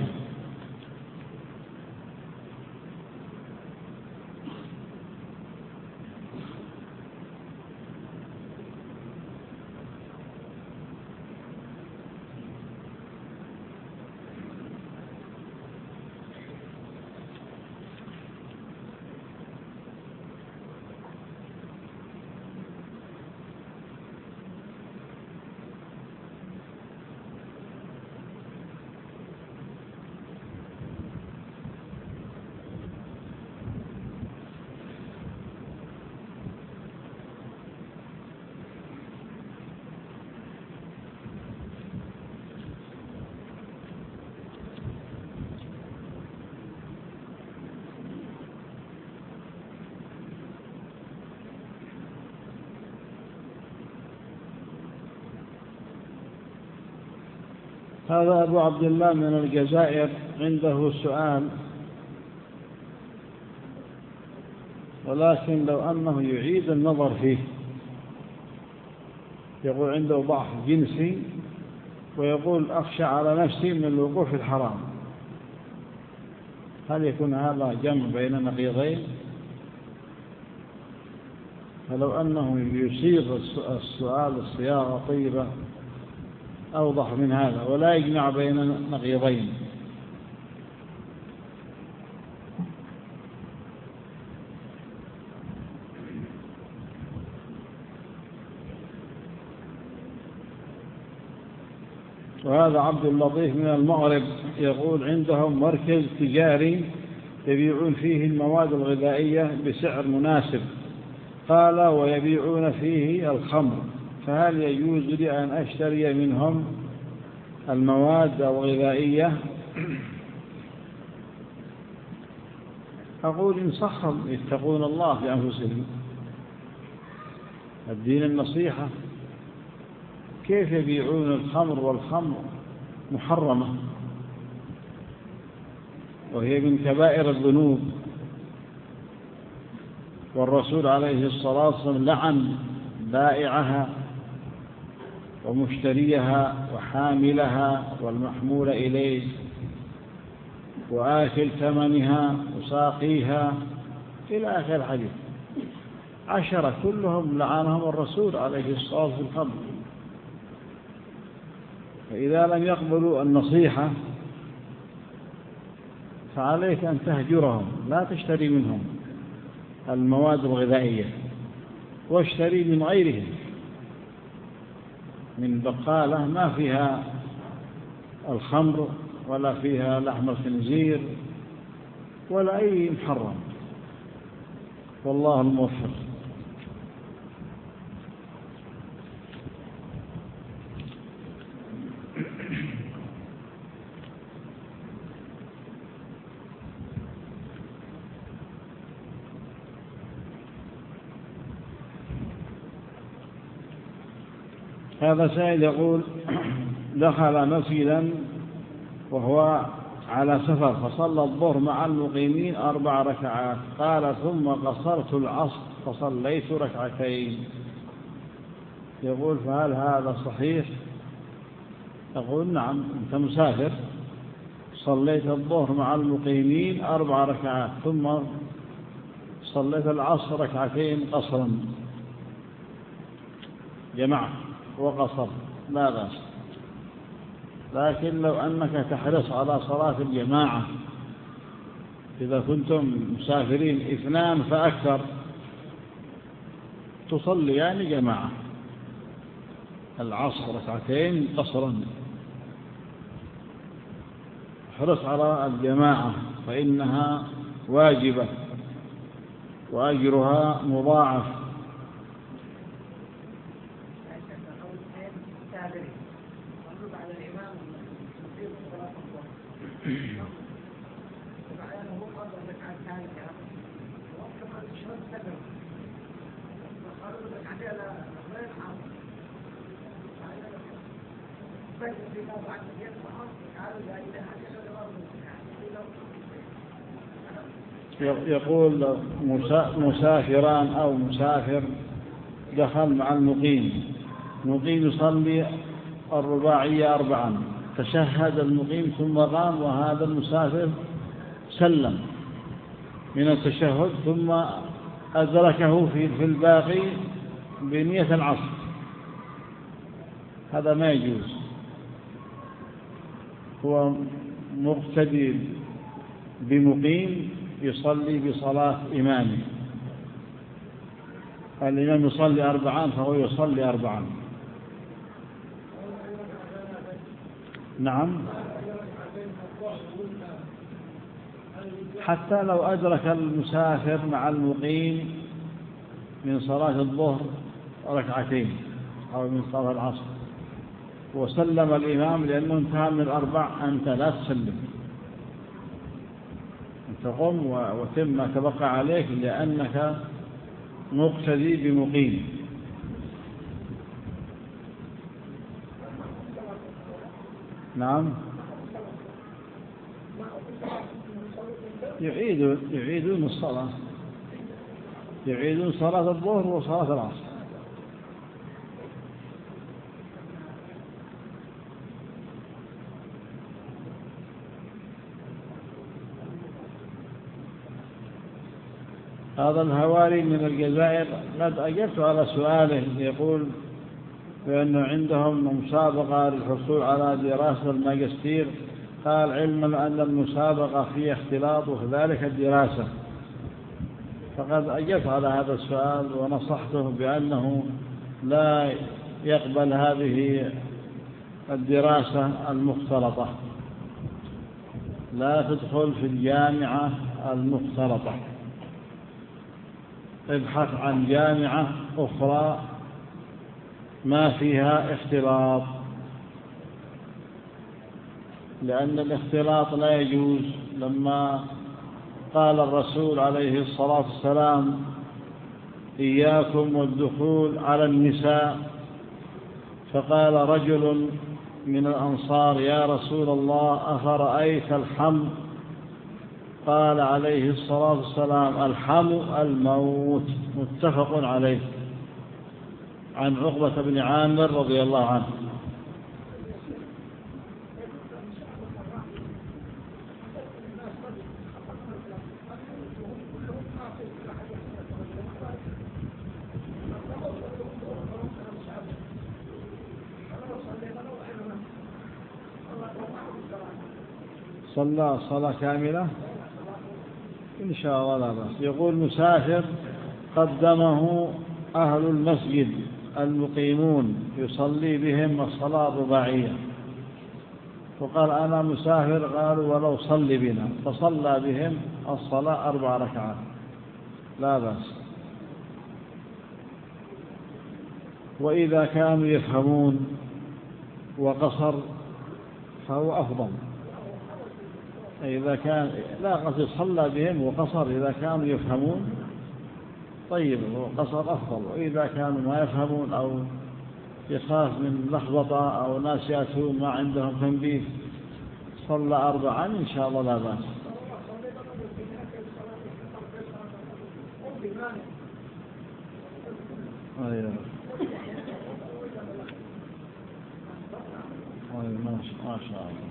هذا أبو عبد الله من الجزائر عنده سؤال، ولكن لو أنه يعيد النظر فيه. يقول عنده ضعف جنسي، ويقول: أخشى على نفسي من الوقوع في الحرام. هل يكون هذا جمع بين نقيضين؟ فلو أنه يصيغ السؤال الصياغة طيبة أوضح من هذا، ولا يجمع بين نقيضين. وهذا عبد اللطيف من المغرب يقول: عندهم مركز تجاري يبيعون فيه المواد الغذائية بسعر مناسب، قال: ويبيعون فيه الخمر، فهل يجوز لي أن أشتري منهم المواد الغذائية؟ أقول: إن صحهم يتقون الله بأنفسهم، الدين النصيحة. كيف يبيعون الخمر والخمر محرمة وهي من كبائر الذنوب؟ والرسول عليه الصلاة والسلام لعن بائعها ومشتريها وحاملها والمحمول إليه وآكل ثمنها وساقيها إلى آخر الحديث. 10 كلهم لعنهم الرسول عليه الصلاة والسلام في الخمر. فإذا لم يقبلوا النصيحة فعليك أن تهجرهم، لا تشتري منهم المواد الغذائية، واشتري من غيرهم، من بقالة ما فيها الخمر ولا فيها لحم الخنزير ولا أي محرم، والله الموفق. هذا سائل يقول: دخل مسجدا وهو على سفر فصلى الظهر مع المقيمين 4 ركعات، قال: ثم قصرت العصر فصليت 2 ركعتين. يقول: فهل هذا صحيح؟ أقول: نعم، أنت مسافر، صليت الظهر مع المقيمين 4 ركعات، ثم صليت العصر 2 ركعتين قصرا، جمعت وقصر، لا بأس. لكن لو أنك تحرص على صلاة الجماعة إذا كنتم مسافرين 2 فأكثر تصليان جماعة، العصر 2 قصرا. احرص على الجماعة فإنها واجبة وأجرها مضاعف. يقول مسافران أو مسافر دخل مع المقيم يصلي الرباعية 4، تشهد المقيم ثم قام، وهذا المسافر سلم من التشهد ثم أدركه في الباقي بنية العصر، هذا ما يجوز. هو مقتدي بمقيم يصلي بصلاة إمامه، الإمام يصلي 4 فهو يصلي 4. نعم، حتى لو أدرك المسافر مع المقيم من صلاة الظهر 2 أو من صلاة العصر وسلم الإمام لأنه انتهى من 4، أنت لا تسلم، أنت قم وتم ما تبقى عليك لأنك مقتدي بمقيم. نعم، يعيدون الصلاة، يعيدون صلاة الظهر وصلاة العصر. هذا الهواري من الجزائر قد أجبت على سؤاله، يقول بأنه عندهم مسابقة للحصول على دراسة الماجستير، قال علما أن المسابقة فيها اختلاط وكذلك الدراسة، فقد أجبت على هذا السؤال ونصحته بأنه لا يقبل هذه الدراسة المختلطة، لا تدخل في الجامعة المختلطة، ابحث عن جامعة أخرى ما فيها اختلاط، لأن الاختلاط لا يجوز. لما قال الرسول عليه الصلاة والسلام إياكم والدخول على النساء، فقال رجل من الأنصار يا رسول الله أفرأيت الحم؟ قال عليه الصلاة والسلام الحم الموت، متفق عليه، عن عقبة بن عامر رضي الله عنه. صلى صلاة كاملة إن شاء الله لا بأس. يقول مسافر قدمه أهل المسجد المقيمون يصلي بهم الصلاة الرباعية، وقال أنا مسافر، قالوا ولو صلي بنا، فصلى بهم الصلاة 4 ركعات لا بأس. وإذا كانوا يفهمون وقصر فهو أفضل، إذا كان لا قصر صلى بهم وقصر، إذا كانوا يفهمون طيب وقصر أفضل، وإذا كانوا ما يفهمون أو يخاف من لخبطة أو ناس يأتون ما عندهم تنبيه صلى 4 إن شاء الله لا بأس. ما شاء الله.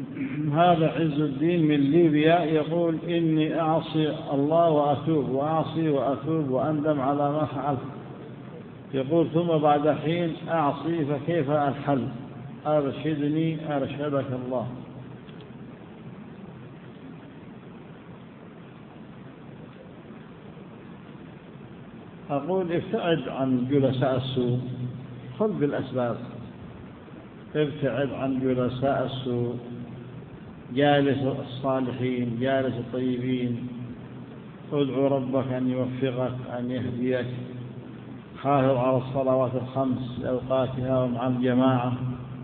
هذا عز الدين من ليبيا يقول إني أعصي الله وأتوب وأعصي وأتوب وأندم على ما فعلت. يقول ثم بعد حين أعصي فكيف الحل؟ أرشدني أرشدك الله. أقول ابتعد عن جلساء السوء، خذ بالأسباب، ابتعد عن جلساء السوء، جالس الصالحين، جالس الطيبين، ادعو ربك أن يوفقك أن يهديك، حافظ على الصلوات الخمس لأوقاتها ومع الجماعة.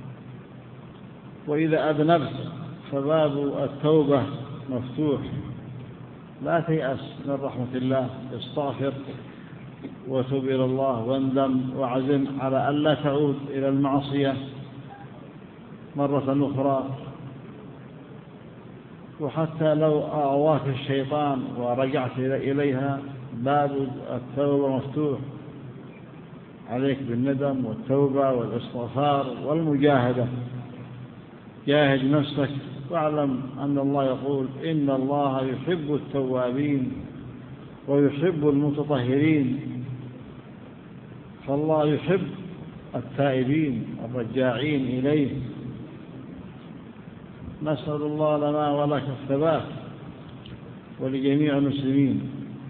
وإذا أذنبت فباب التوبة مفتوح، لا تيأس من رحمة الله، استغفر وتب إلى الله واندم وعزم على ألا تعود إلى المعصية مرة أخرى. وحتى لو أغواك الشيطان ورجعت إليها باب التوبة مفتوح، عليك بالندم والتوبة والاستغفار والمجاهدة. جاهد نفسك واعلم أن الله يقول إن الله يحب التوابين ويحب المتطهرين، فالله يحب التائبين الرجاعين إليه. نسأل الله لنا ولك الثبات ولجميع المسلمين.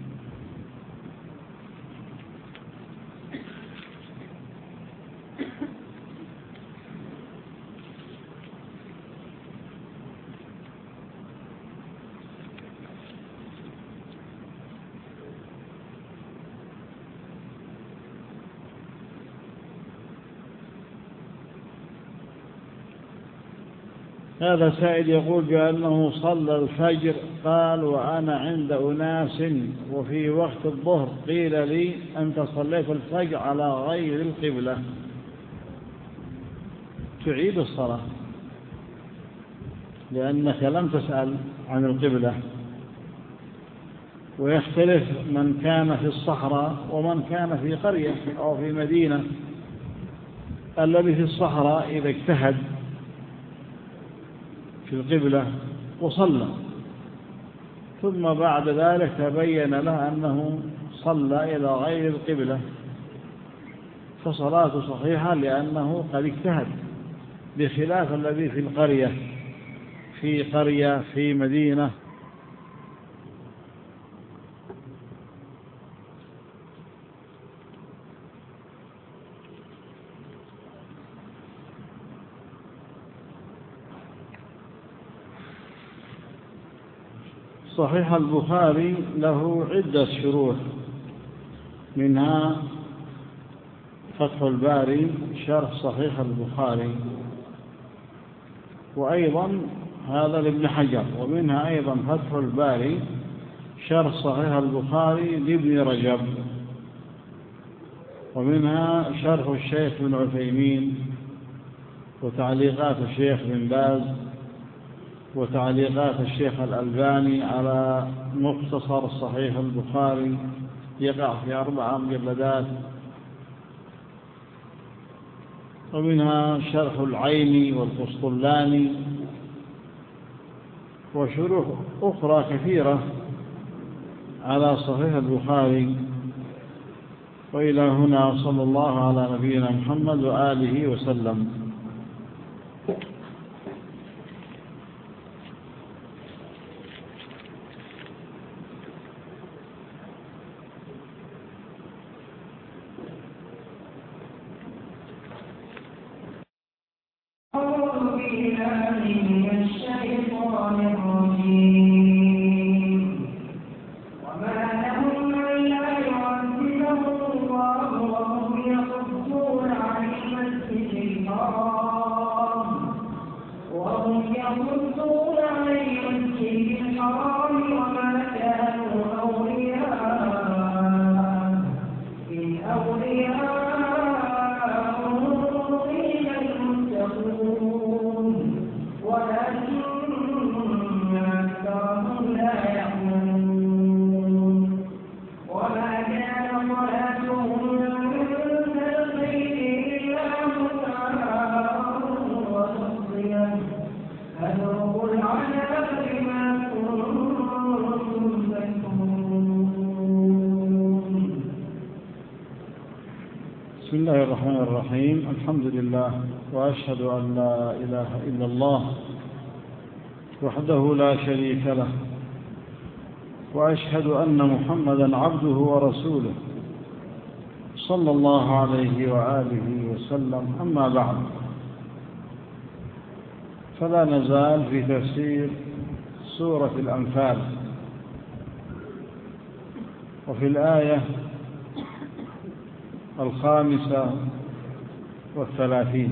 هذا سائل يقول بأنه صلى الفجر، قال وأنا عند أناس وفي وقت الظهر قيل لي أنت صليت الفجر على غير القبلة، تعيد الصلاة لأنك لم تسأل عن القبلة. ويختلف من كان في الصحراء ومن كان في قرية أو في مدينة. الذي في الصحراء إذا اجتهد في القبلة وصلى ثم بعد ذلك تبين له أنه صلى إلى غير القبلة فصلاته صحيحة لأنه قد اجتهد، بخلاف الذي في القرية، في قرية في مدينة. صحيح البخاري له عدة شروح، منها فتح الباري شرح صحيح البخاري، وأيضا هذا لابن حجر، ومنها أيضا فتح الباري شرح صحيح البخاري لابن رجب، ومنها شرح الشيخ بن عثيمين، وتعليقات الشيخ بن باز، وتعليقات الشيخ الألباني على مختصر صحيح البخاري، يقع في 4 مجلدات. ومنها شرح العيني والقسطلاني، وشروح أخرى كثيرة على صحيح البخاري. وإلى هنا صلى الله على نبينا محمد وآله وسلم. أن الله الرحمن الرحيم. الحمد لله، وأشهد أن لا إله إلا الله وحده لا شريك له، وأشهد أن محمدا عبده ورسوله صلى الله عليه وآله وسلم. أما بعد، فلا نزال في تفسير سورة الأنفال، وفي الآية 35،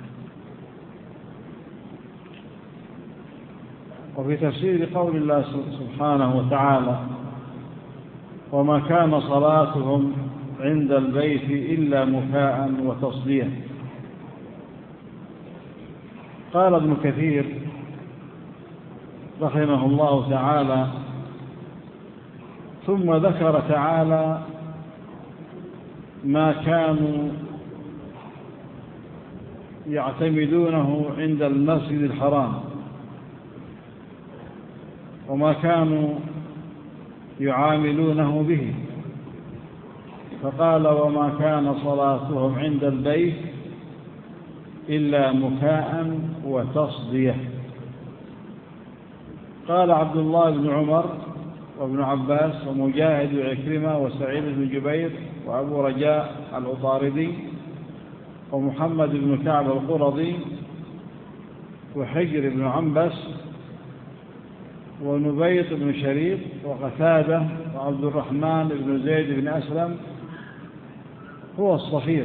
وفي تفسير قول الله سبحانه وتعالى: وما كان صلاتهم عند البيت إلا مكاء وتصدية. قال ابن كثير رحمه الله تعالى: ثم ذكر تعالى ما كانوا يعتمدونه عند المسجد الحرام، وما كانوا يعاملونه به، فقال: وما كان صلاتهم عند البيت إلا مكاء وتصدية. قال عبد الله بن عمر وابن عباس ومجاهد وعكرمة وسعيد بن جبير وأبو رجاء العطاردي ومحمد بن كعب القرظي وحجر بن عنبس ونبيط بن شريف وقتادة وعبد الرحمن بن زيد بن أسلم هو الصفير.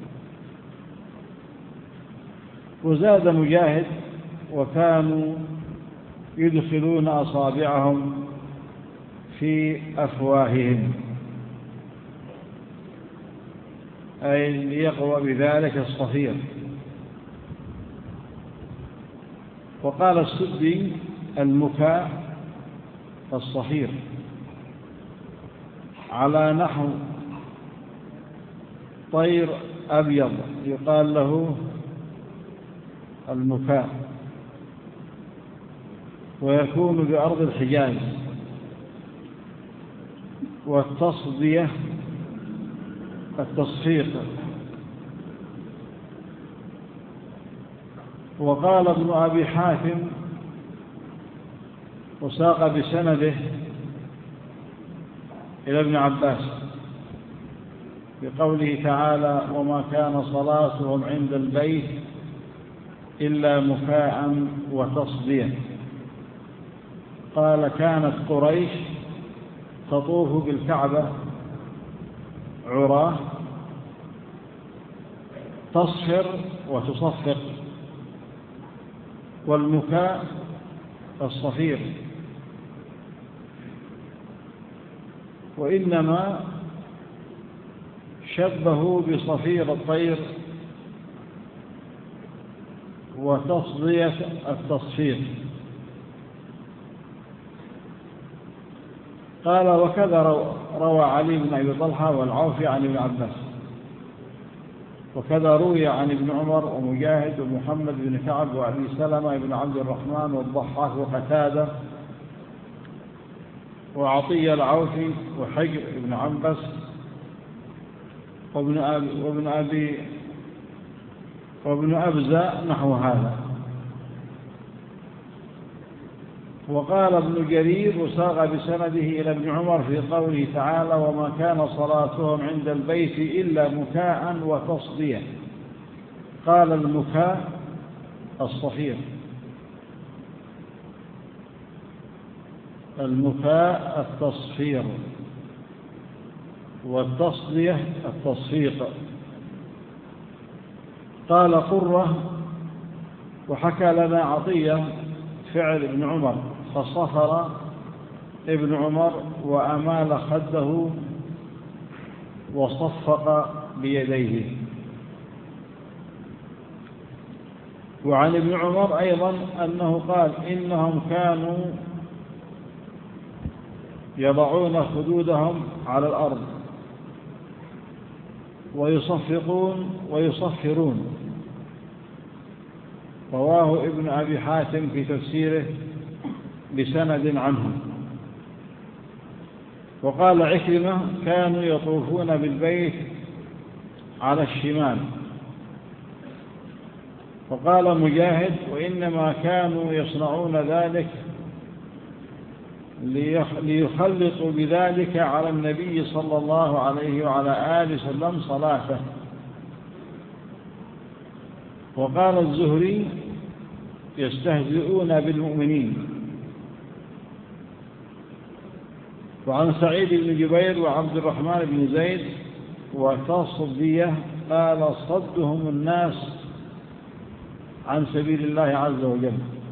وزاد مجاهد: وكانوا يدخلون أصابعهم في أفواههم، أي ليقوى بذلك الصفير. وقال السدي: المكاء الصفير، على نحو طير أبيض يقال له المكاء، ويكون بأرض الحجاز. والتصدية التصفيق. وقال ابن أبي حاتم وساق بسنده إلى ابن عباس بقوله تعالى: وما كان صلاتهم عند البيت إلا مكاء وتصدية. قال: كانت قريش تطوف بالكعبة عراه تصفر وتصفق، والمكاء الصفير. وإنما شبهوا بصفير الطير وتصدية التصفير. قال: وكذا روى علي بن أبي طلحة والعوفي عن ابن عباس، وكذا روي عن ابن عمر ومجاهد ومحمد بن كعب وأبي سلمة بن عبد الرحمن والضحاك وقتادة وعطية العوفي وحجر بن عنبس وابن أبزة نحو هذا. وقال ابن جرير وساق بسنده إلى ابن عمر في قوله تعالى: وما كان صلاتهم عند البيت إلا مكاء وتصدية. قال: المكاء الصفير، المكاء التصفير، والتصدية التصفيق. قال قرة: وحكى لنا عطية فعل ابن عمر، فصفر ابن عمر وأمال خده وصفق بيديه. وعن ابن عمر أيضا أنه قال: إنهم كانوا يضعون خدودهم على الأرض ويصفقون ويصفرون. رواه ابن أبي حاتم في تفسيره بسند عنه. وقال عكرمة: كانوا يطوفون بالبيت على الشمال. فقال مجاهد: وإنما كانوا يصنعون ذلك ليخلطوا بذلك على النبي صلى الله عليه وعلى آله وسلم صلاته. وقال الزهري: يستهزئون بالمؤمنين. وعن سعيد بن جبير وعبد الرحمن بن زيد وتصدية قال: صدهم الناس عن سبيل الله عز وجل.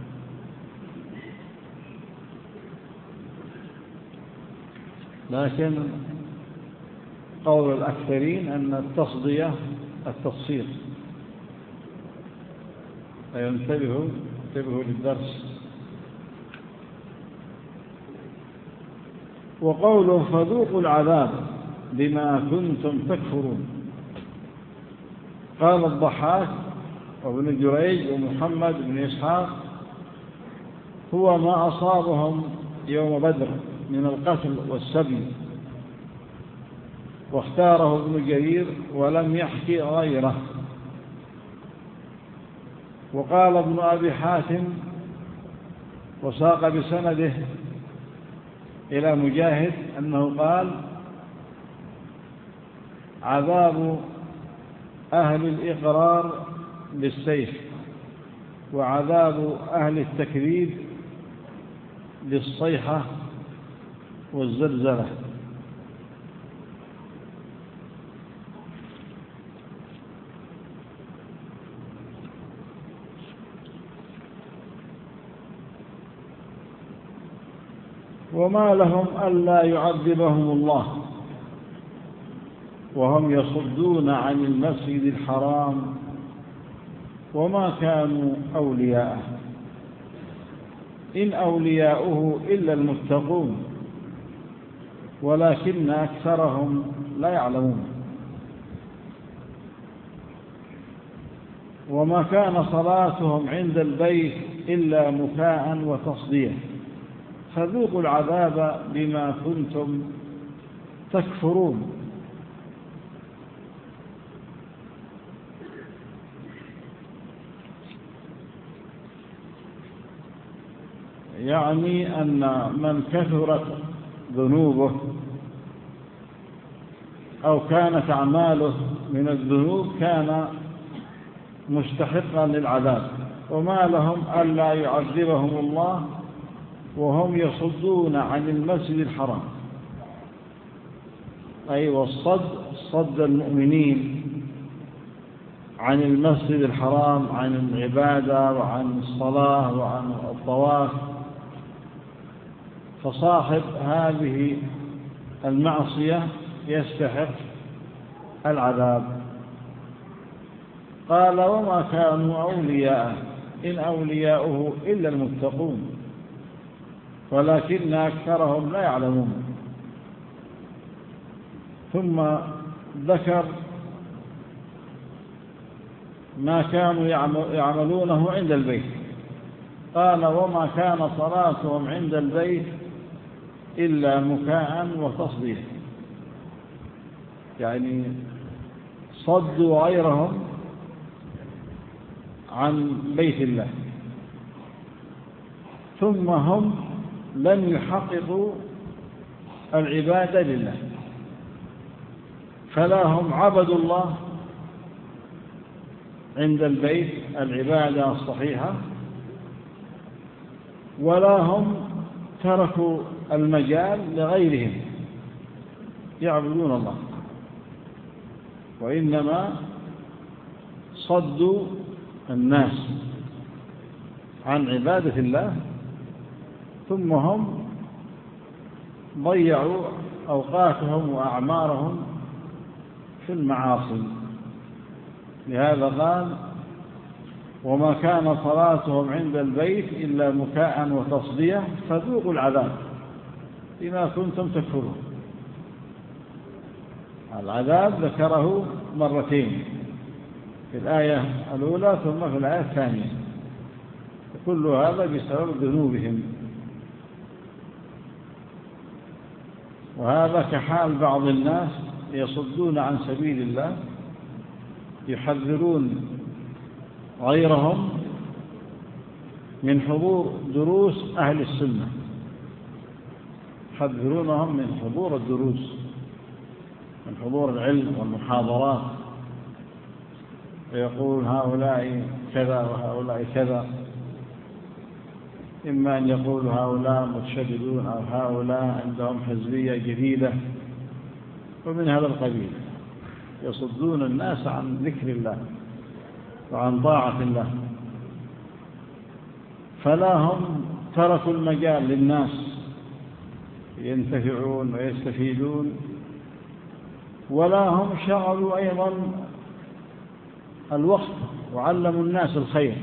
لكن قول الأكثرين أن التصدية التصفير. فينتبهوا للدرس. وقوله: فذوقوا العذاب بما كنتم تكفرون. قال الضحاك وابن جريج ومحمد بن إسحاق: هو ما أصابهم يوم بدر من القتل والسبي. واختاره ابن جرير ولم يحكي غيره. وقال ابن أبي حاتم وساق بسنده إلى مجاهد أنه قال: عذاب أهل الإقرار بالسيف، وعذاب أهل التكذيب بالصيحة والزلزلة. وما لهم ألا يعذبهم الله وهم يصدون عن المسجد الحرام وما كانوا أولياءه إن أولياؤه إلا المتقون ولكن أكثرهم لا يعلمون. وما كان صلاتهم عند البيت إلا مكاء وتصدية فذوقوا العذاب بما كنتم تكفرون. يعني أن من كثرت ذنوبه أو كانت أعماله من الذنوب كان مستحقا للعذاب. وما لهم ألا يعذبهم الله وهم يصدون عن المسجد الحرام، أي والصد المؤمنين عن المسجد الحرام، عن العبادة وعن الصلاة وعن الطواف. فصاحب هذه المعصية يستحق العذاب. قال: وما كانوا أولياءه إن أولياؤه إلا المتقون ولكن أكثرهم لا يعلمون. ثم ذكر ما كانوا يعملونه عند البيت. قال: وما كان صلاتهم عند البيت إلا مكاء وتصدية، يعني صدوا غيرهم عن بيت الله، ثم هم لم يحققوا العبادة لله، فلا هم عبدوا الله عند البيت العبادة الصحيحة، ولا هم تركوا المجال لغيرهم يعبدون الله، وإنما صدوا الناس عن عبادة الله، ثم هم ضيعوا أوقاتهم وأعمارهم في المعاصي. لهذا قال: وما كان صلاتهم عند البيت إلا مكاء وتصدية فذوقوا العذاب بما كنتم تكفرون. العذاب ذكره مرتين، في الآية الأولى ثم في الآية الثانية، كل هذا بسبب ذنوبهم. وهذا كحال بعض الناس يصدون عن سبيل الله يحذرون غيرهم من حضور دروس أهل السنة، يحذرونهم من حضور الدروس، من حضور العلم والمحاضرات، ويقول هؤلاء كذا وهؤلاء كذا، إما أن يقول هؤلاء متشددون أو هؤلاء عندهم حزبية جديدة ومن هذا القبيل، يصدون الناس عن ذكر الله وعن طاعة الله. فلا هم تركوا المجال للناس ينتفعون ويستفيدون، ولا هم شغلوا أيضا الوقت وعلموا الناس الخير،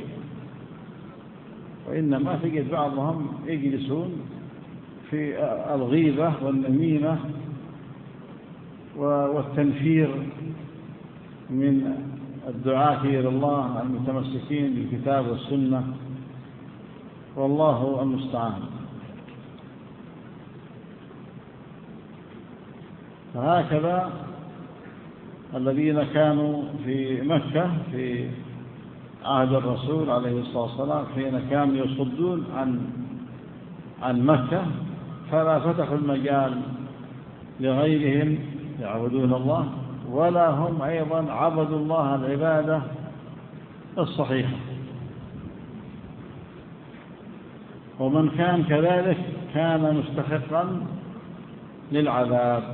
وإنما تجد بعضهم يجلسون في الغيبة والنميمة والتنفير من الدعاة إلى الله المتمسكين بالكتاب والسنة، والله المستعان. فهكذا الذين كانوا في مكة في عهد الرسول عليه الصلاة والسلام حين كانوا يصدون عن مكة، فلا فتحوا المجال لغيرهم يعبدون الله، ولا هم أيضا عبدوا الله العبادة الصحيحة. ومن كان كذلك كان مستحقا للعذاب.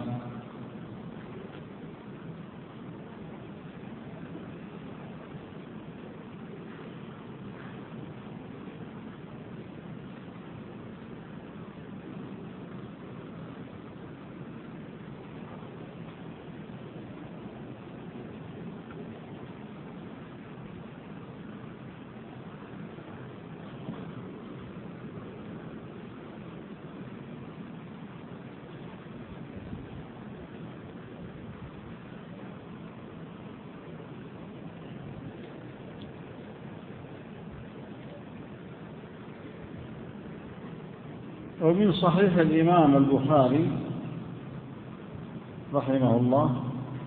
ومن صحيح الإمام البخاري رحمه الله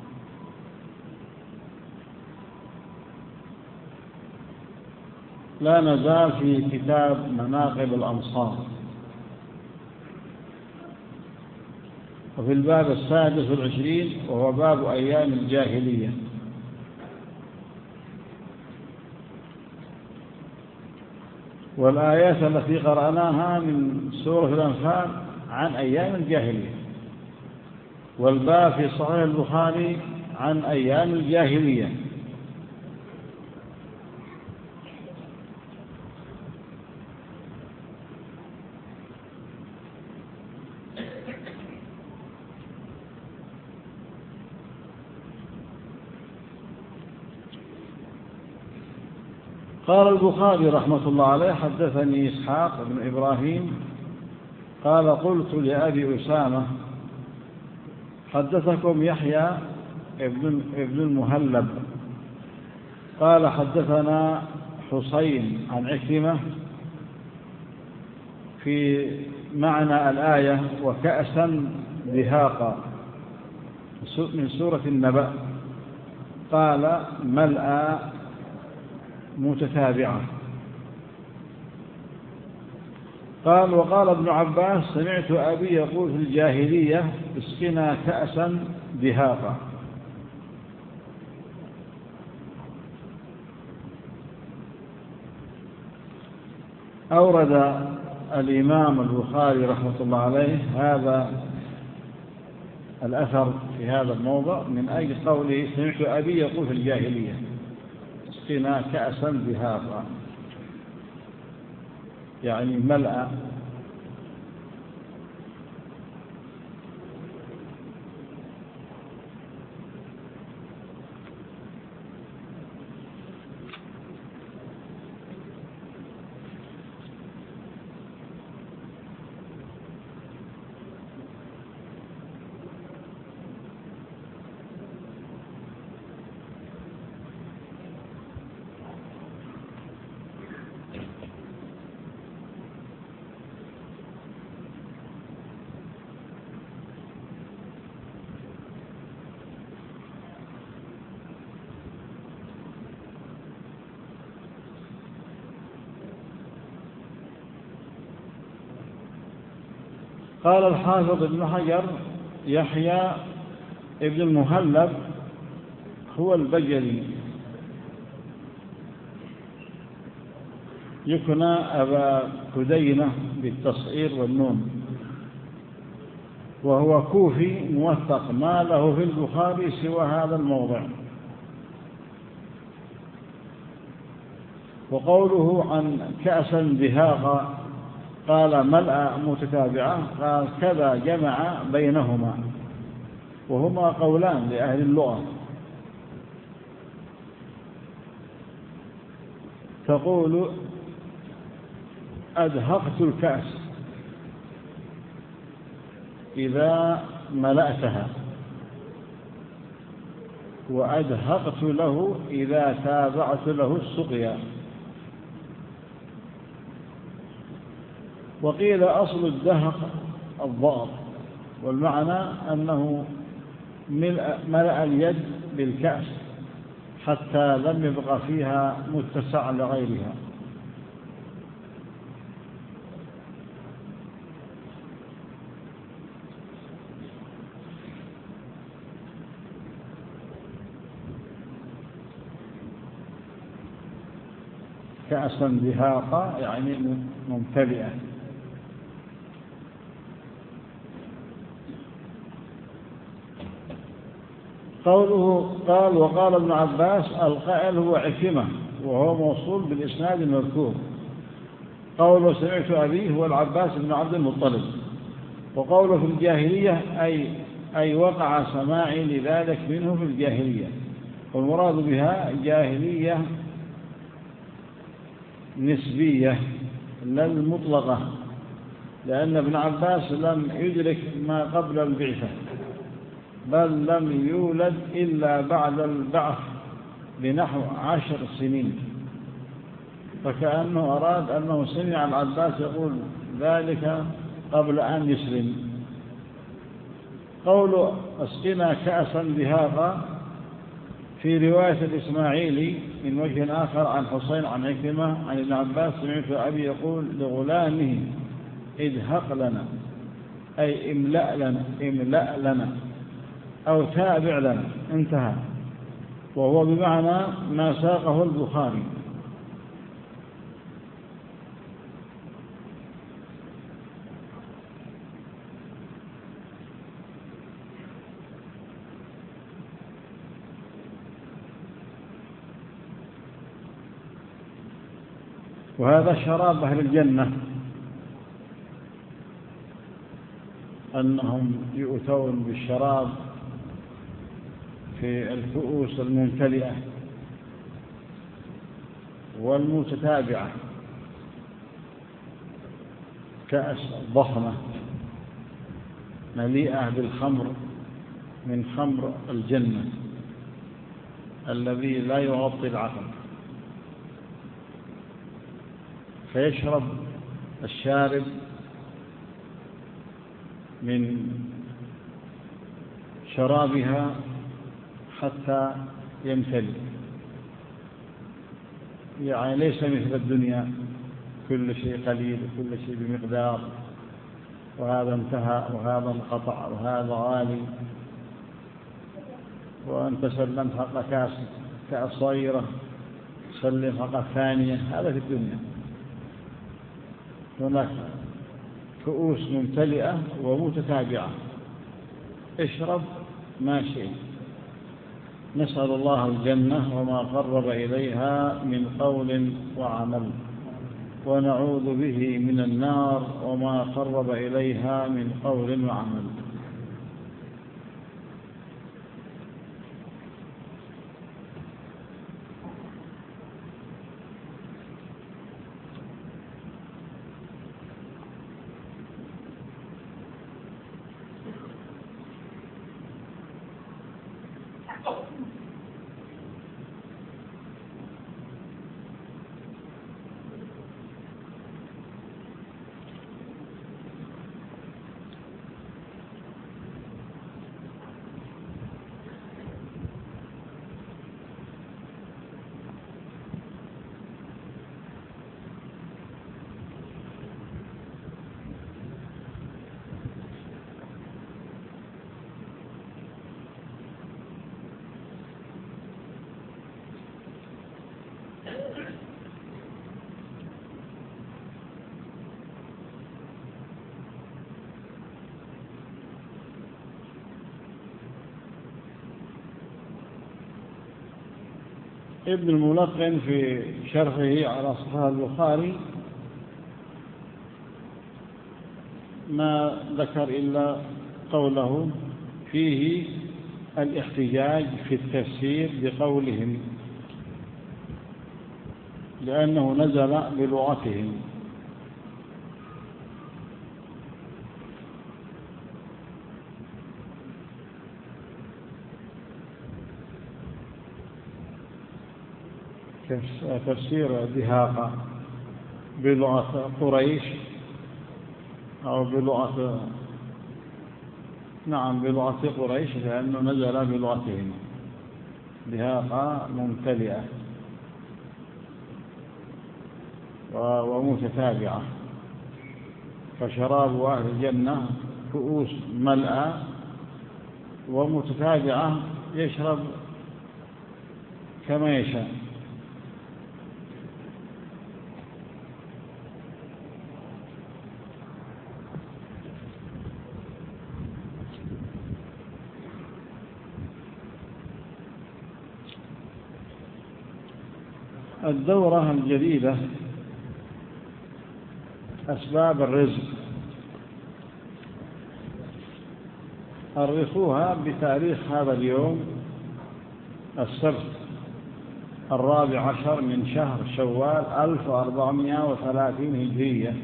لا نزال في كتاب مناقب الأنصار، وفي الباب 26 وهو باب أيام الجاهلية. والآيات التي قرأناها من سورة الأنفال عن أيام الجاهلية، والباب في صحيح البخاري عن أيام الجاهلية. قال البخاري رحمة الله عليه: حدثني إسحاق بن إبراهيم قال: قلت لأبي أسامة: حدثكم يحيى ابن المهلب قال: حدثنا حسين عن عكرمة في معنى الآية وكأسا دهاقا من سورة النبأ، قال: ملأ متتابعة. قال: وقال ابن عباس: سمعت أبي يقول في الجاهلية: اسقنا كأسا دهاقا. أورد الإمام البخاري رحمة الله عليه هذا الأثر في هذا الموضع من أجل قوله: سمعت أبي يقول في الجاهلية: اسقنا كأسا دهاقا، يعني ملأ. قال الحافظ ابن حجر: يحيى ابن المهلب هو البجلي، يكنى أبا كدينة بالتصعير والنون، وهو كوفي موثق، ما له في البخاري سوى هذا الموضع. وقوله عن كأسا دهاقا قال ملأ متتابعة، قال كذا جمع بينهما، وهما قولان لأهل اللغة. تقول أدهقت الكأس إذا ملأتها، وأدهقت له إذا تابعت له السقيا. وقيل أصل الدهق الضغط، والمعنى أنه ملأ اليد بالكأس حتى لم يبق فيها متسع لغيرها. كأسا دهاقا يعني ممتلئة. قوله قال وقال ابن عباس: القائل هو عكرمة، وهو موصول بالإسناد المذكور. قوله سمعت أبيه هو العباس بن عبد المطلب. وقوله في الجاهلية أي وقع سماعي لذلك منه في الجاهلية، والمراد بها جاهلية نسبية لا المطلقة، لأن ابن عباس لم يدرك ما قبل البعثة، بل لم يولد إلا بعد البعث بنحو 10 سنين، فكأنه أراد أنه سمع العباس يقول ذلك قبل أن يسلم. قول أسقنا كأسا دهاقا في رواية الإسماعيلي من وجه آخر عن حسين عن عكرمة عن ابن عباس: سمعت أبي يقول لغلامه ادهق لنا، أي املأ لنا أو تابع لنا، انتهى. وهو بمعنى ما ساقه البخاري. وهذا شراب أهل الجنة، أنهم يؤتون بالشراب في الكؤوس الممتلئة والمتتابعة، كأس ضخمة مليئة بالخمر من خمر الجنة الذي لا يغطي العقل، فيشرب الشارب من شرابها حتى يمتلئ. يعني ليس مثل الدنيا كل شيء قليل وكل شيء بمقدار، وهذا انتهى وهذا انقطع وهذا غالي، وأنت سلمت حق كأس صغيرة سلم حق ثانية. هذا في الدنيا. هناك كؤوس ممتلئة ومتتابعة، اشرب ما شئت. نسأل الله الجنة وما قرب إليها من قول وعمل، ونعوذ به من النار وما قرب إليها من قول وعمل. ابن الملقن في شرحه على صحيح البخاري ما ذكر إلا قوله فيه الاحتجاج في التفسير بقولهم لأنه نزل بلغتهم. تفسير دهاقة بلغة قريش أو بلغة قريش لأنه نزل بلغتهم. دهاقة ممتلئة ومتتابعة، فشراب أهل الجنة كؤوس ملأى ومتتابعة يشرب كما يشاء. الدورة الجديدة أسباب الرزق أرخوها بتاريخ هذا اليوم السبت 14 من شهر شوال 1430 هجرية.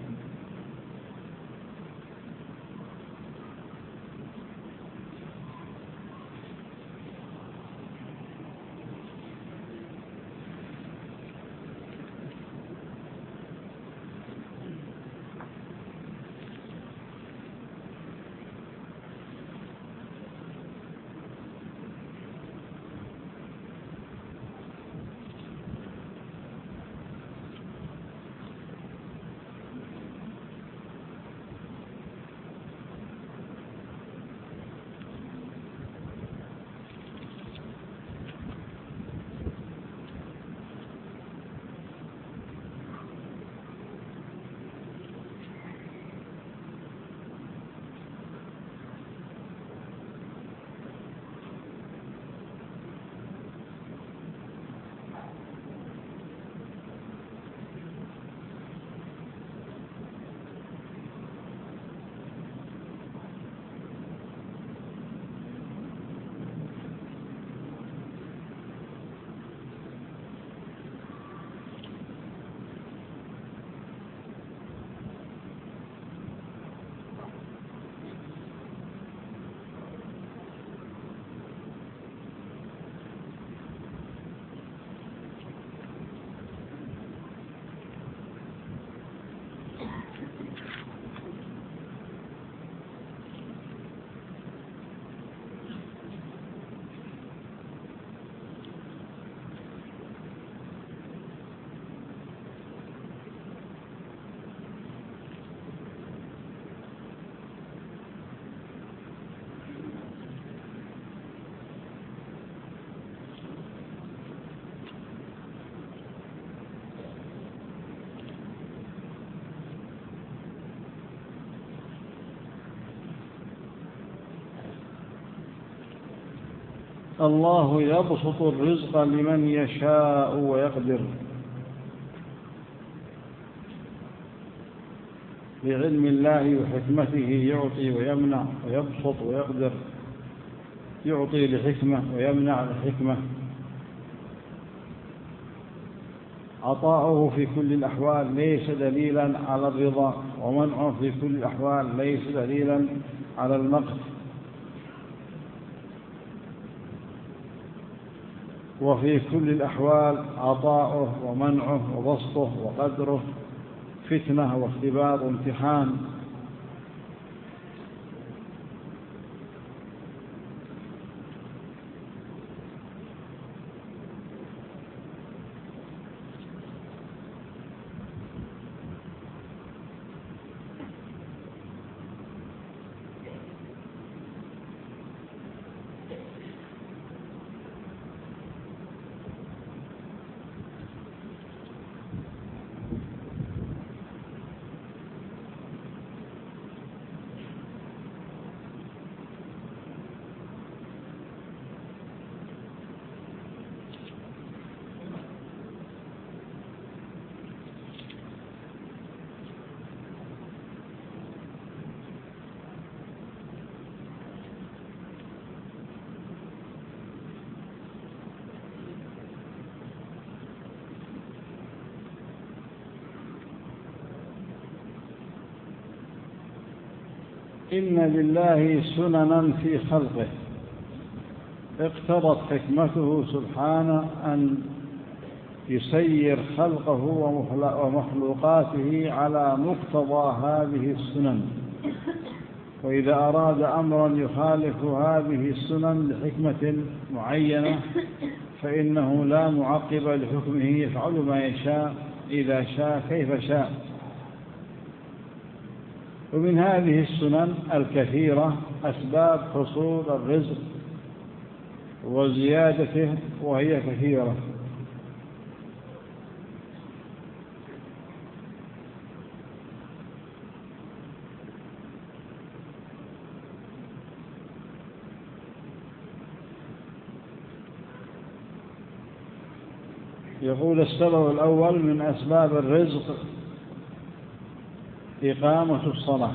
الله يبسط الرزق لمن يشاء ويقدر بعلم الله وحكمته يعطي ويمنع ويبسط ويقدر، يعطي لحكمة ويمنع لحكمة. عطاؤه في كل الأحوال ليس دليلا على الرضا، ومنعه في كل الأحوال ليس دليلا على المقت. وفي كل الأحوال عطاؤه ومنعه وبسطه وقدره فتنة واختبار وامتحان. إن لله سننا في خلقه اقتضت حكمته سبحانه أن يسير خلقه ومخلوقاته على مقتضى هذه السنن، وإذا أراد أمرا يخالف هذه السنن لحكمة معينة فإنه لا معقب لحكمه، يفعل ما يشاء إذا شاء كيف شاء. ومن هذه السنن الكثيرة أسباب حصول الرزق وزيادته، وهي كثيرة. يقول السبب الأول من أسباب الرزق إقامة الصلاة.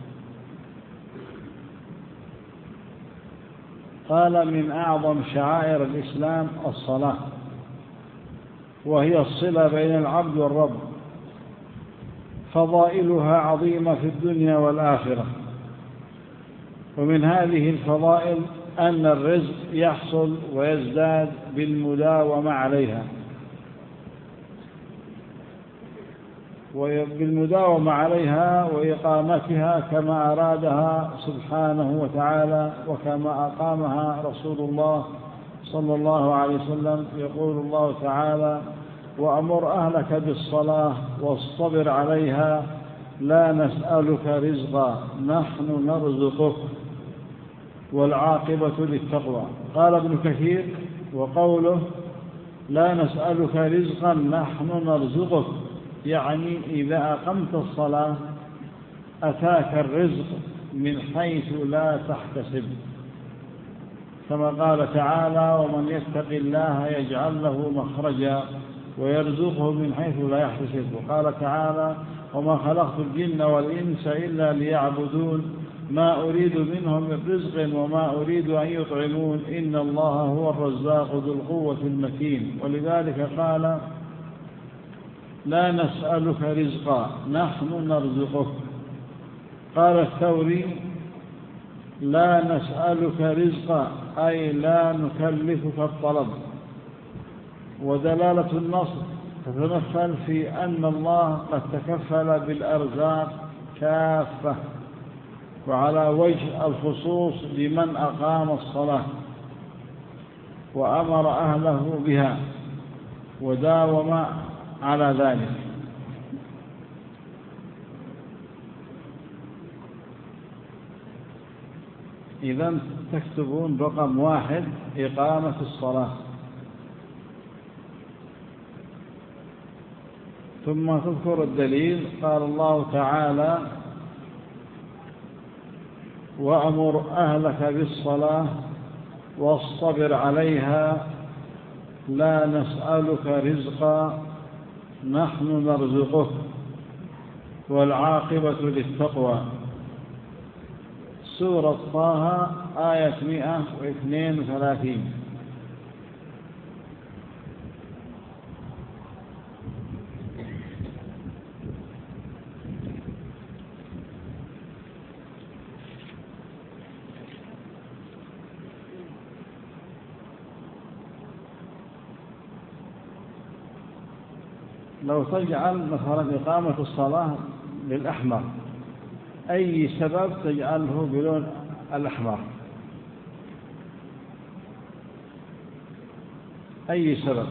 قال من أعظم شعائر الإسلام الصلاة، وهي الصلة بين العبد والرب، فضائلها عظيمة في الدنيا والآخرة. ومن هذه الفضائل أن الرزق يحصل ويزداد بالمداومة عليها، وبالمداومة عليها وإقامتها كما أرادها سبحانه وتعالى وكما أقامها رسول الله صلى الله عليه وسلم. يقول الله تعالى: وأمر أهلك بالصلاة واصطبر عليها لا نسألك رزقا نحن نرزقك والعاقبة للتقوى. قال ابن كثير: وقوله لا نسألك رزقا نحن نرزقك، يعني إذا أقمت الصلاة أتاك الرزق من حيث لا تحتسب، كما قال تعالى: ومن يتق الله يجعل له مخرجا ويرزقه من حيث لا يحتسب. وقال تعالى: وما خلقت الجن والإنس إلا ليعبدون ما أريد منهم من رزق وما أريد أن يطعمون إن الله هو الرزاق ذو القوة المتين. ولذلك قال: لا نسألك رزقا نحن نرزقك. قال الثوري: لا نسألك رزقا أي لا نكلفك الطلب. ودلالة النص تتمثل في أن الله قد تكفل بالأرزاق كافة وعلى وجه الخصوص لمن أقام الصلاة وأمر أهله بها وداوم على ذلك. إذن تكتبون رقم 1 إقامة الصلاة، ثم تذكر الدليل. قال الله تعالى: وأمر أهلك بالصلاة واصطبر عليها لا نسألك رزقا نحن نرزقك والعاقبة للتقوى. سورة طه آية 132. لو تجعل مثلا إقامة الصلاة للأحمر، أي سبب تجعله بلون الأحمر؟ أي سبب؟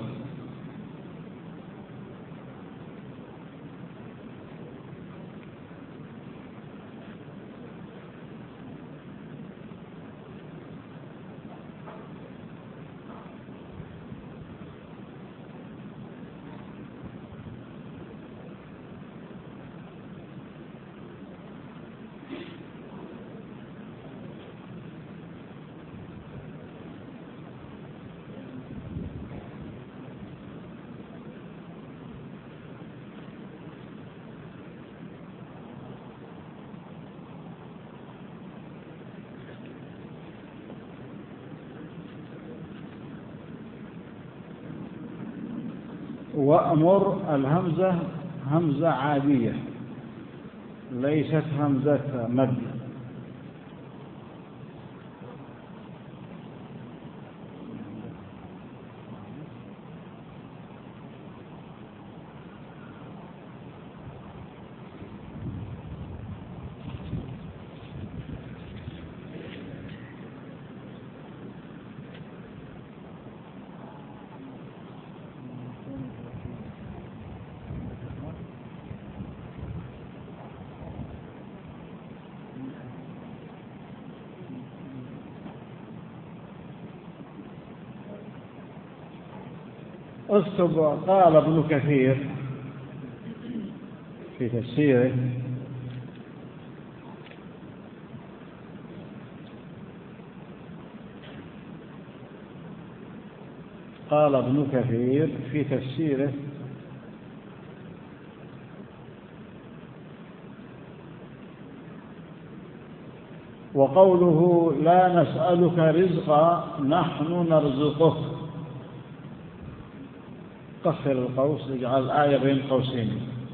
وأمر الهمزة همزة عادية ليست همزة مد، اكتب قال ابن كثير في تفسيره: قال ابن كثير في تفسيره: وقوله لا نسألك رزقا نحن نرزقك، قصر القوس اجعل الآية بين قوسين.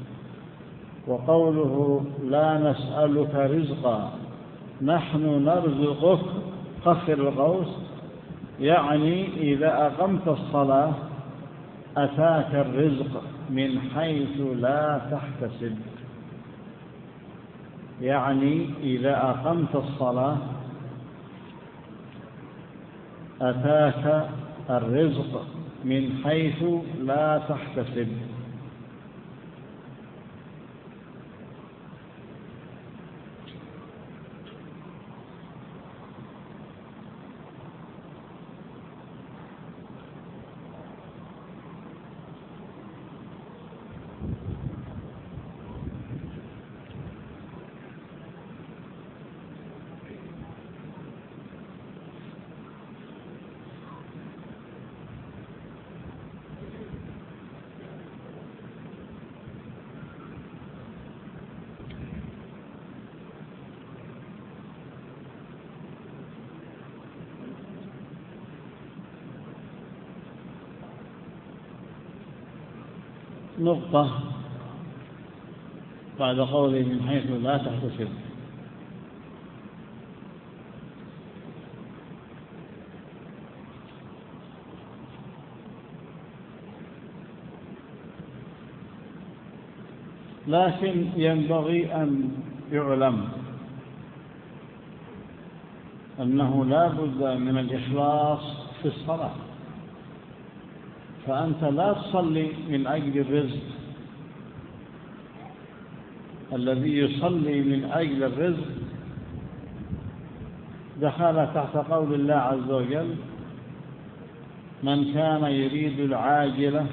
وقوله لا نسألك رزقا نحن نرزقك قصر القوس، يعني إذا أقمت الصلاة أتاك الرزق من حيث لا تحتسب. يعني إذا أقمت الصلاة أتاك الرزق من حيث لا تحتسب. نقطة بعد قوله من حيث لا تحتسب. لكن ينبغي أن يعلم أنه لا بد من الإخلاص في الصلاة، فأنت لا تصلي من أجل الرزق. الذي يصلي من أجل الرزق دخل تحت قول الله عز وجل: من كان يريد العاجلة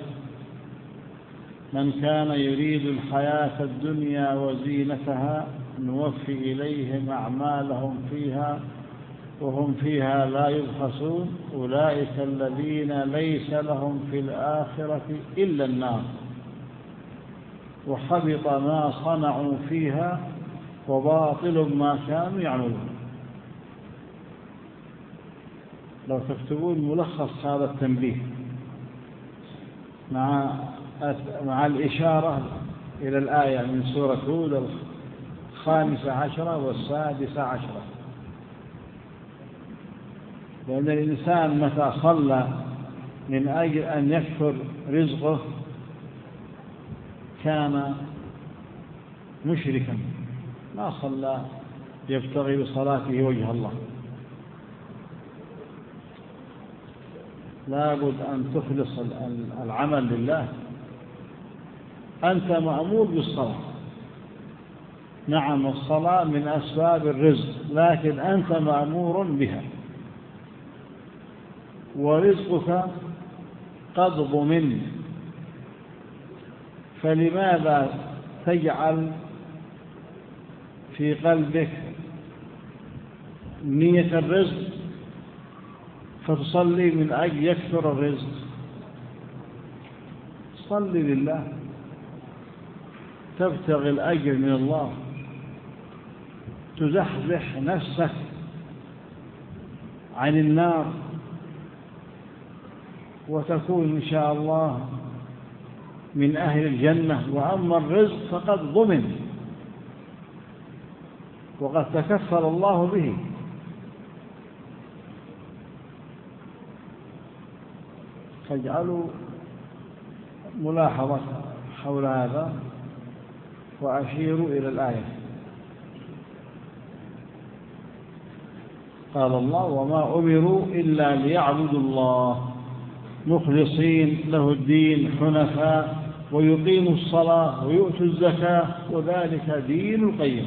من كان يريد الحياة الدنيا وزينتها نوفي إليهم أعمالهم فيها وهم فيها لا يبخسون أولئك الذين ليس لهم في الآخرة إلا النار وحبط ما صنعوا فيها وباطل ما كانوا يعملون. لو تكتبون ملخص هذا التنبيه مع الإشارة إلى الآية من سورة هود 15 و16، لأن الإنسان متى صلى من أجل أن يكثر رزقه كان مشركا، ما صلى يبتغي بصلاته وجه الله. لا بد أن تخلص العمل لله. أنت مأمور بالصلاة، نعم الصلاة من أسباب الرزق، لكن أنت مأمور بها، ورزقك قد ضمن، فلماذا تجعل في قلبك نية الرزق فتصلي من أجل يكثر الرزق؟ صلي لله، تبتغي الأجر من الله، تزحزح نفسك عن النار وتكون إن شاء الله من أهل الجنة. وأما الرزق فقد ضمن وقد تكفل الله به. فاجعلوا ملاحظة حول هذا وأشيروا إلى الآية. قال الله: وما أمروا إلا ليعبدوا الله مخلصين له الدين حنفاء ويقيموا الصلاة ويؤتوا الزكاة وذلك دين القيم.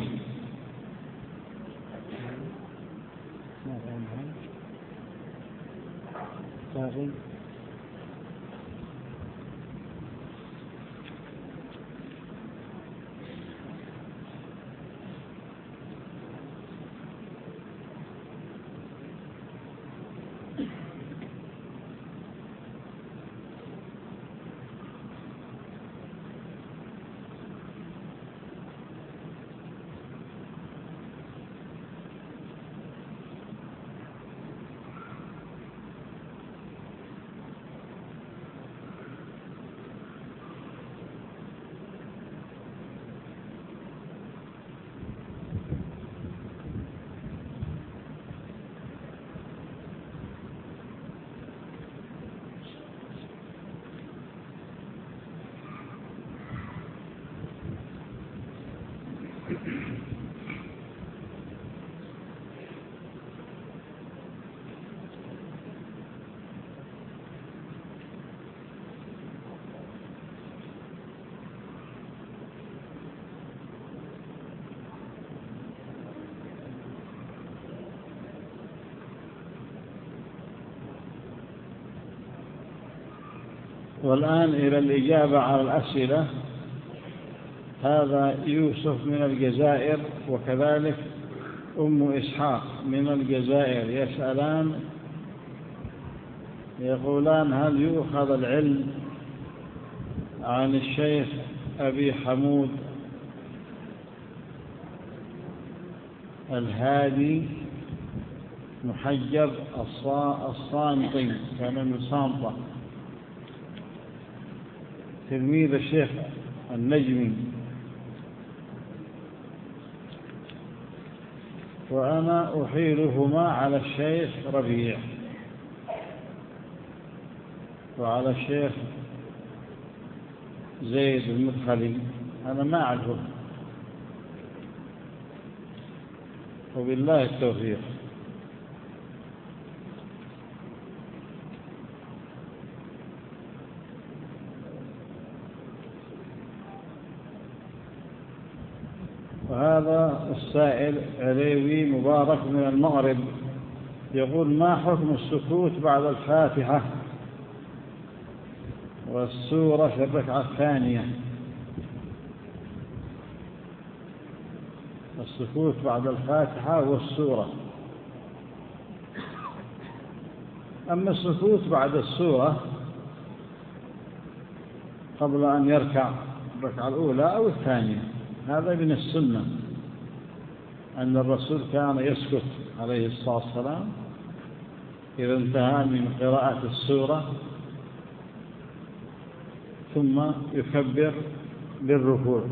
والآن إلى الإجابة على الأسئلة. هذا يوسف من الجزائر، وكذلك أم إسحاق من الجزائر يسألان يقولان: هل يؤخذ العلم عن الشيخ أبي حمود الهادي محجب الصامطي، كان من صامطة، تلميذ الشيخ النجمي، وأنا أحيلهما على الشيخ ربيع وعلى الشيخ زيد المدخلي، أنا ما أعرفه، وبالله التوفيق. وهذا السائل عليوي مبارك من المغرب يقول: ما حكم السكوت بعد الفاتحة والسورة في الركعة الثانية؟ السكوت بعد الفاتحة والسورة. أما السكوت بعد السورة قبل أن يركع الركعة الأولى أو الثانية، هذا من السنة، أن الرسول كان يسكت عليه الصلاة والسلام إذا انتهى من قراءة السورة ثم يكبر للركوع.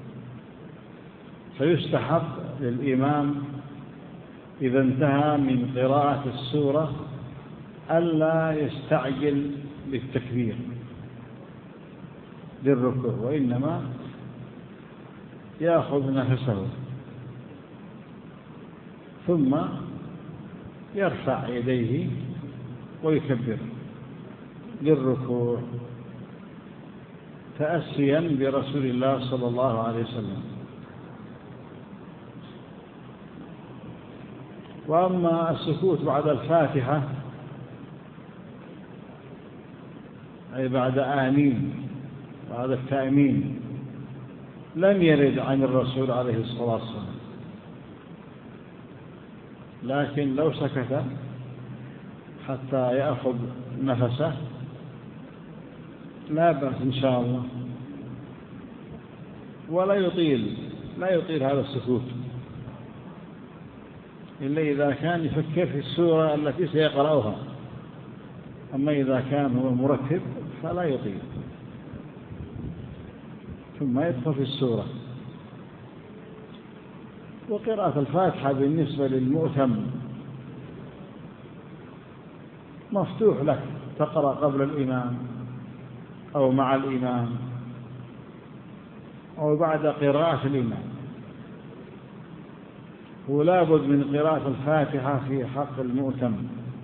فيستحب للإمام إذا انتهى من قراءة السورة ألا يستعجل بالتكبير للركوع، وإنما يأخذ نفسه ثم يرفع يديه ويكبر للركوع تأسيا برسول الله صلى الله عليه وسلم. وأما السكوت بعد الفاتحة أي بعد آمين، بعد التأمين، لم يرد عن الرسول عليه الصلاة والسلام، لكن لو سكت حتى يأخذ نفسه لا بأس إن شاء الله، ولا يطيل هذا السكوت إلا إذا كان يفكر في السورة التي سيقرأها. أما إذا كان هو مرتب فلا يطيل، ثم يدخل في السورة. وقراءة الفاتحة بالنسبة للمؤتم مفتوح لك، تقرأ قبل الإمام أو مع الإمام أو بعد قراءة الإمام، ولا بد من قراءة الفاتحة في حق المؤتم،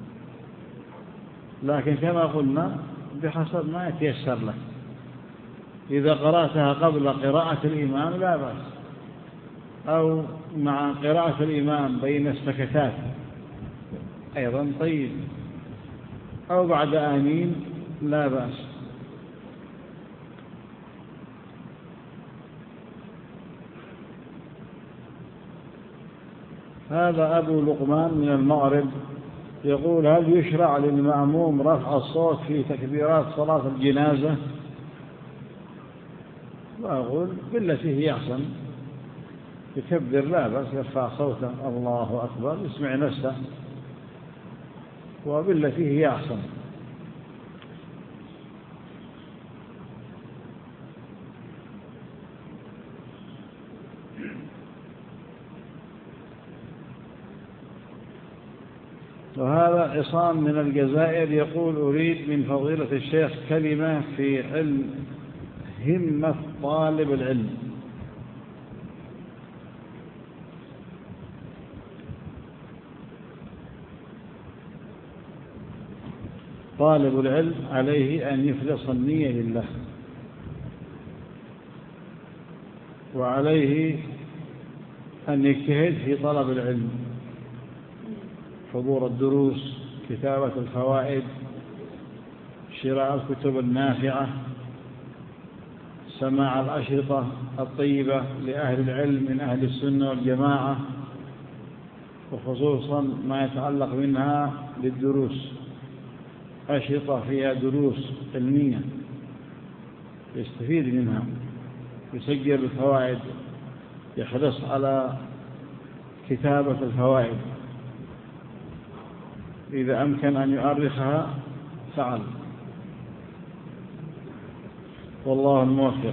لكن كما قلنا بحسب ما يتيسر لك. إذا قرأتها قبل قراءة الإمام لا بأس، أو مع قراءة الإمام بين السكتات أيضا طيب، أو بعد آمين لا بأس. هذا أبو لقمان من المغرب يقول: هل يشرع للمأموم رفع الصوت في تكبيرات صلاة الجنازة؟ وأقول بالتي هي أحسن، يكبر لا بأس، يرفع صوته الله أكبر، يسمع نفسه، وبالتي هي أحسن. وهذا عصام من الجزائر يقول: أريد من فضيلة الشيخ كلمة في علم همة طالب العلم. طالب العلم عليه أن يخلص النية لله، وعليه أن يجتهد في طلب العلم، حضور الدروس، كتابة الفوائد، شراء الكتب النافعة، سماع الأشرطة الطيبة لأهل العلم من أهل السنة والجماعة، وخصوصا ما يتعلق منها للدروس، أشرطة فيها دروس علمية يستفيد منها، يسجل الفوائد، يحرص على كتابة الفوائد، إذا أمكن أن يؤرخها فعل، والله الموفق.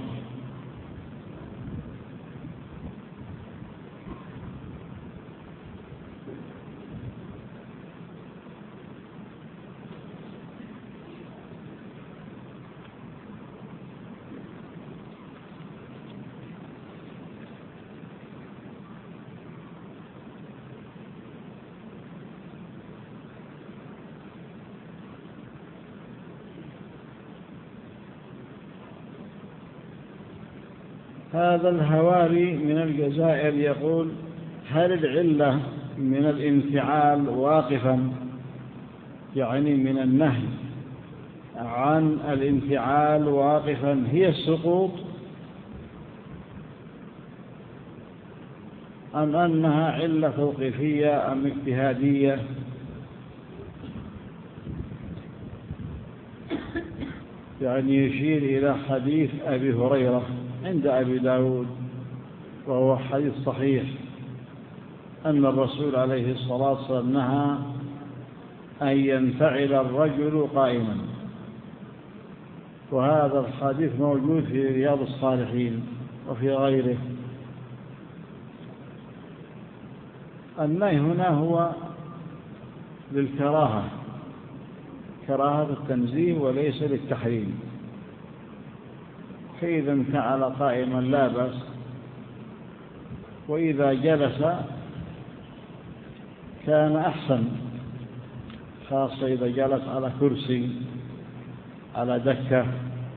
هذا الهواري من الجزائر يقول: هل العلة من الانفعال واقفا، يعني من النهي عن الانفعال واقفا هي السقوط، أم أنها علة توقيفية أم اجتهادية؟ يعني يشير إلى حديث أبي هريرة عند أبي داود، وهو حديث صحيح، أن الرسول عليه الصلاة والسلام نهى أن ينفعل الرجل قائما، وهذا الحديث موجود في رياض الصالحين وفي غيره. النهي هنا هو للكراهة، كراهة التنزيه وليس للتحريم، فإذا انفعل قائما لا بأس، وإذا جلس كان أحسن، خاصة إذا جلس على كرسي، على دكة.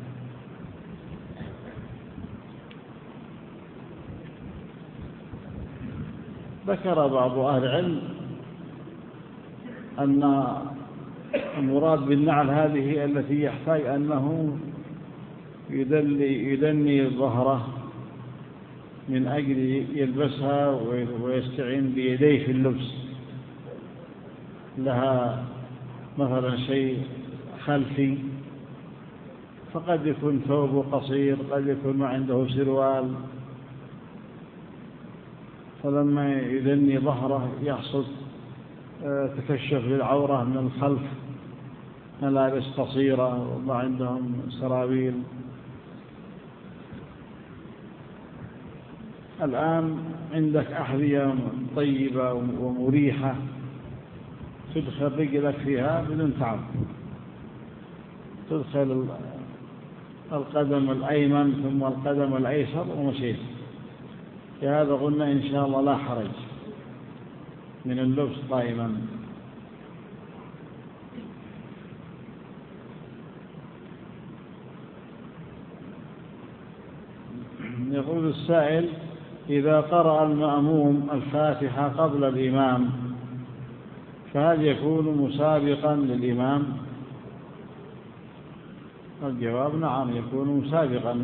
ذكر بعض أهل العلم أن المراد بالنعل هذه التي يحتاج أنه يدني ظهره من أجل يلبسها ويستعين بيديه في اللبس، لها مثلا شيء خلفي، فقد يكون ثوبه قصير، قد يكون ما عنده سروال، فلما يدني ظهره يحصل تكشف للعورة من الخلف، ملابس قصيرة وما عندهم سراويل. الآن عندك أحذية طيبة ومريحة تدخل رجلك فيها بدون تعب، تدخل القدم الأيمن ثم القدم الأيسر ومشيت. هذا قلنا إن شاء الله لا حرج من اللبس قائما. يقول السائل: إذا قرأ المأموم الفاتحة قبل الإمام فهل يكون مسابقا للإمام؟ الجواب: نعم، يكون مسابقا،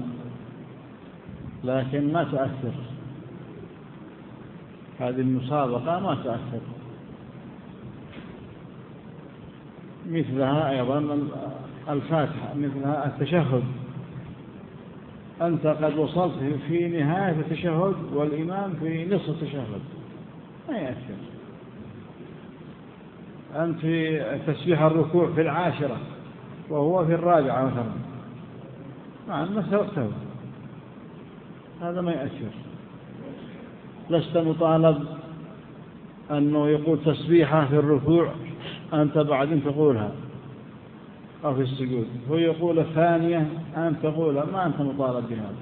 لكن ما تأثر هذه المسابقة، ما تأثر. مثلها أيضا الفاتحة، مثلها التشهد، أنت قد وصلت في نهاية التشهد والإمام في نصف التشهد، ما يأثر. أنت في تسبيح الركوع في 10 وهو في 4 مثلا، مع أنه سبقته، هذا ما يأثر. لست مطالب أنه يقول تسبيحة في الركوع أنت بعدين تقولها، أو في السجود هو يقول الثانية أنت تقولها، ما أنت مطالب بهذا.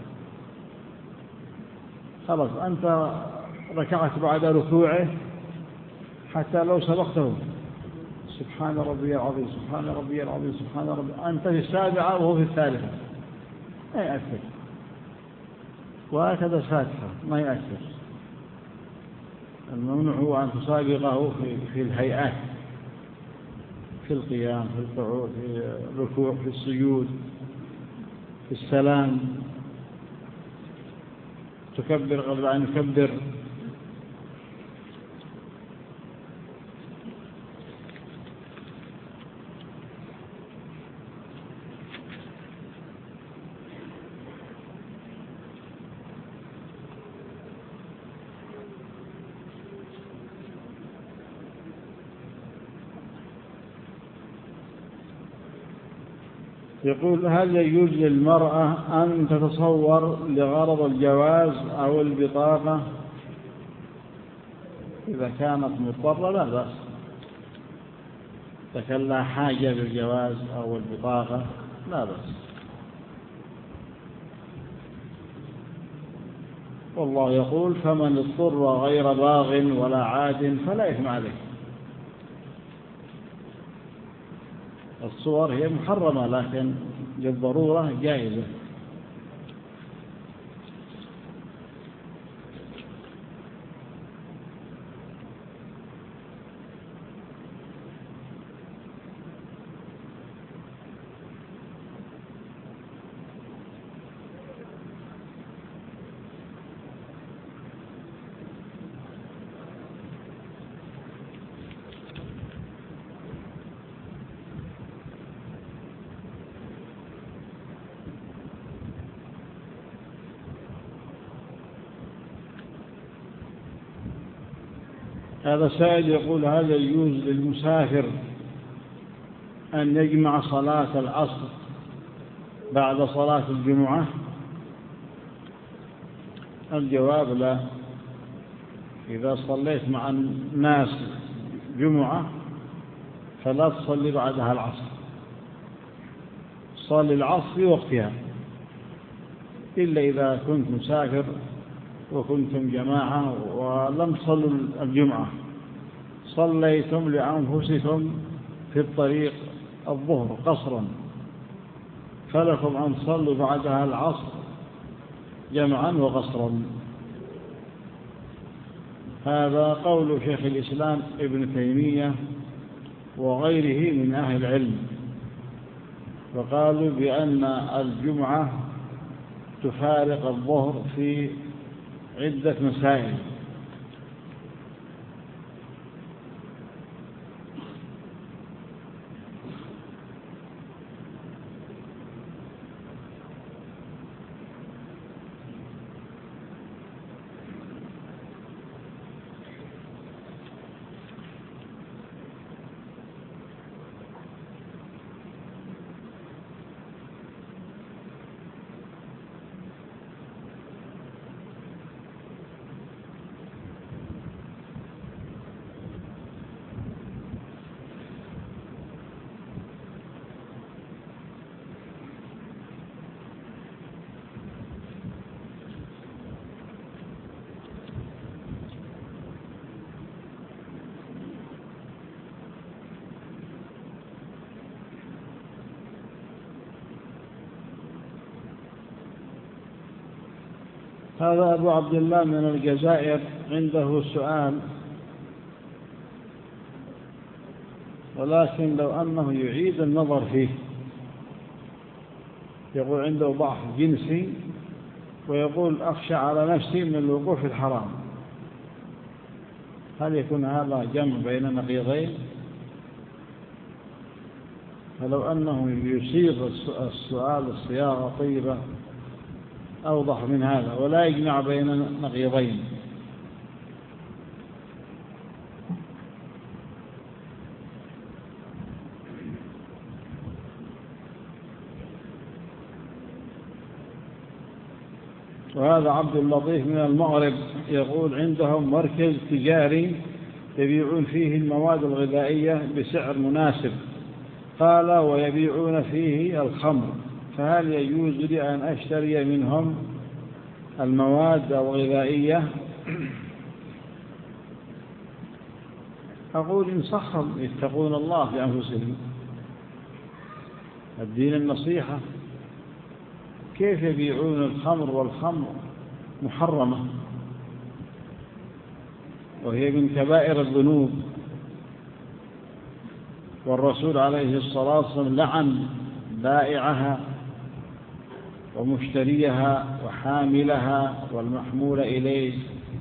خلاص أنت ركعت بعد ركوعه، حتى لو سبقته سبحان ربي العظيم سبحان ربي العظيم سبحان ربي، أنت في السابعة وهو في الثالثة، ما يأثر. وهكذا الفاتحة ما يأثر. الممنوع هو أن تسابقه في الهيئات، في القيام، في القعود، في الركوع، في السجود، في السلام، تكبر قبل أن يكبر. يقول: هل يجوز للمرأة أن تتصور لغرض الجواز أو البطاقة إذا كانت مضطرة؟ لا بأس، إذا كان لها حاجة للجواز أو البطاقة لا بأس. والله يقول: فمن اضطر غير باغ ولا عاد فلا إثم عليه. الصور هي محرمة لكن للضرورة جائزة. هذا سائل يقول: هل يجوز للمسافر أن يجمع صلاة العصر بعد صلاة الجمعة؟ الجواب: لا. إذا صليت مع الناس جمعة فلا تصلي بعدها العصر، صلي العصر في وقتها، إلا إذا كنت مسافر وكنتم جماعة ولم تصلوا الجمعة، صليتم لأنفسكم في الطريق الظهر قصرا، فلكم أن تصلوا بعدها العصر جمعا وقصرا. هذا قول شيخ الإسلام ابن تيمية وغيره من أهل العلم، وقالوا بأن الجمعة تفارق الظهر في عدة مسائل. هذا أبو عبد الله من الجزائر عنده سؤال، ولكن لو أنه يعيد النظر فيه. يقول: عنده ضعف جنسي، ويقول: أخشى على نفسي من الوقوع في الحرام. هل يكون هذا جمع بين نقيضين؟ فلو أنه يصيغ السؤال الصياغة طيبة أوضح من هذا، ولا يجمع بين نقيضين. وهذا عبد اللطيف من المغرب يقول: عندهم مركز تجاري يبيعون فيه المواد الغذائية بسعر مناسب، قال: ويبيعون فيه الخمر، فهل يجوز لي أن أشتري منهم المواد الغذائية؟ أقول إن صحهم يتقون الله بأنفسهم. الدين النصيحة. كيف يبيعون الخمر والخمر محرمة وهي من كبائر الذنوب، والرسول عليه الصلاة والسلام لعن بائعها ومشتريها وحاملها والمحمول إليه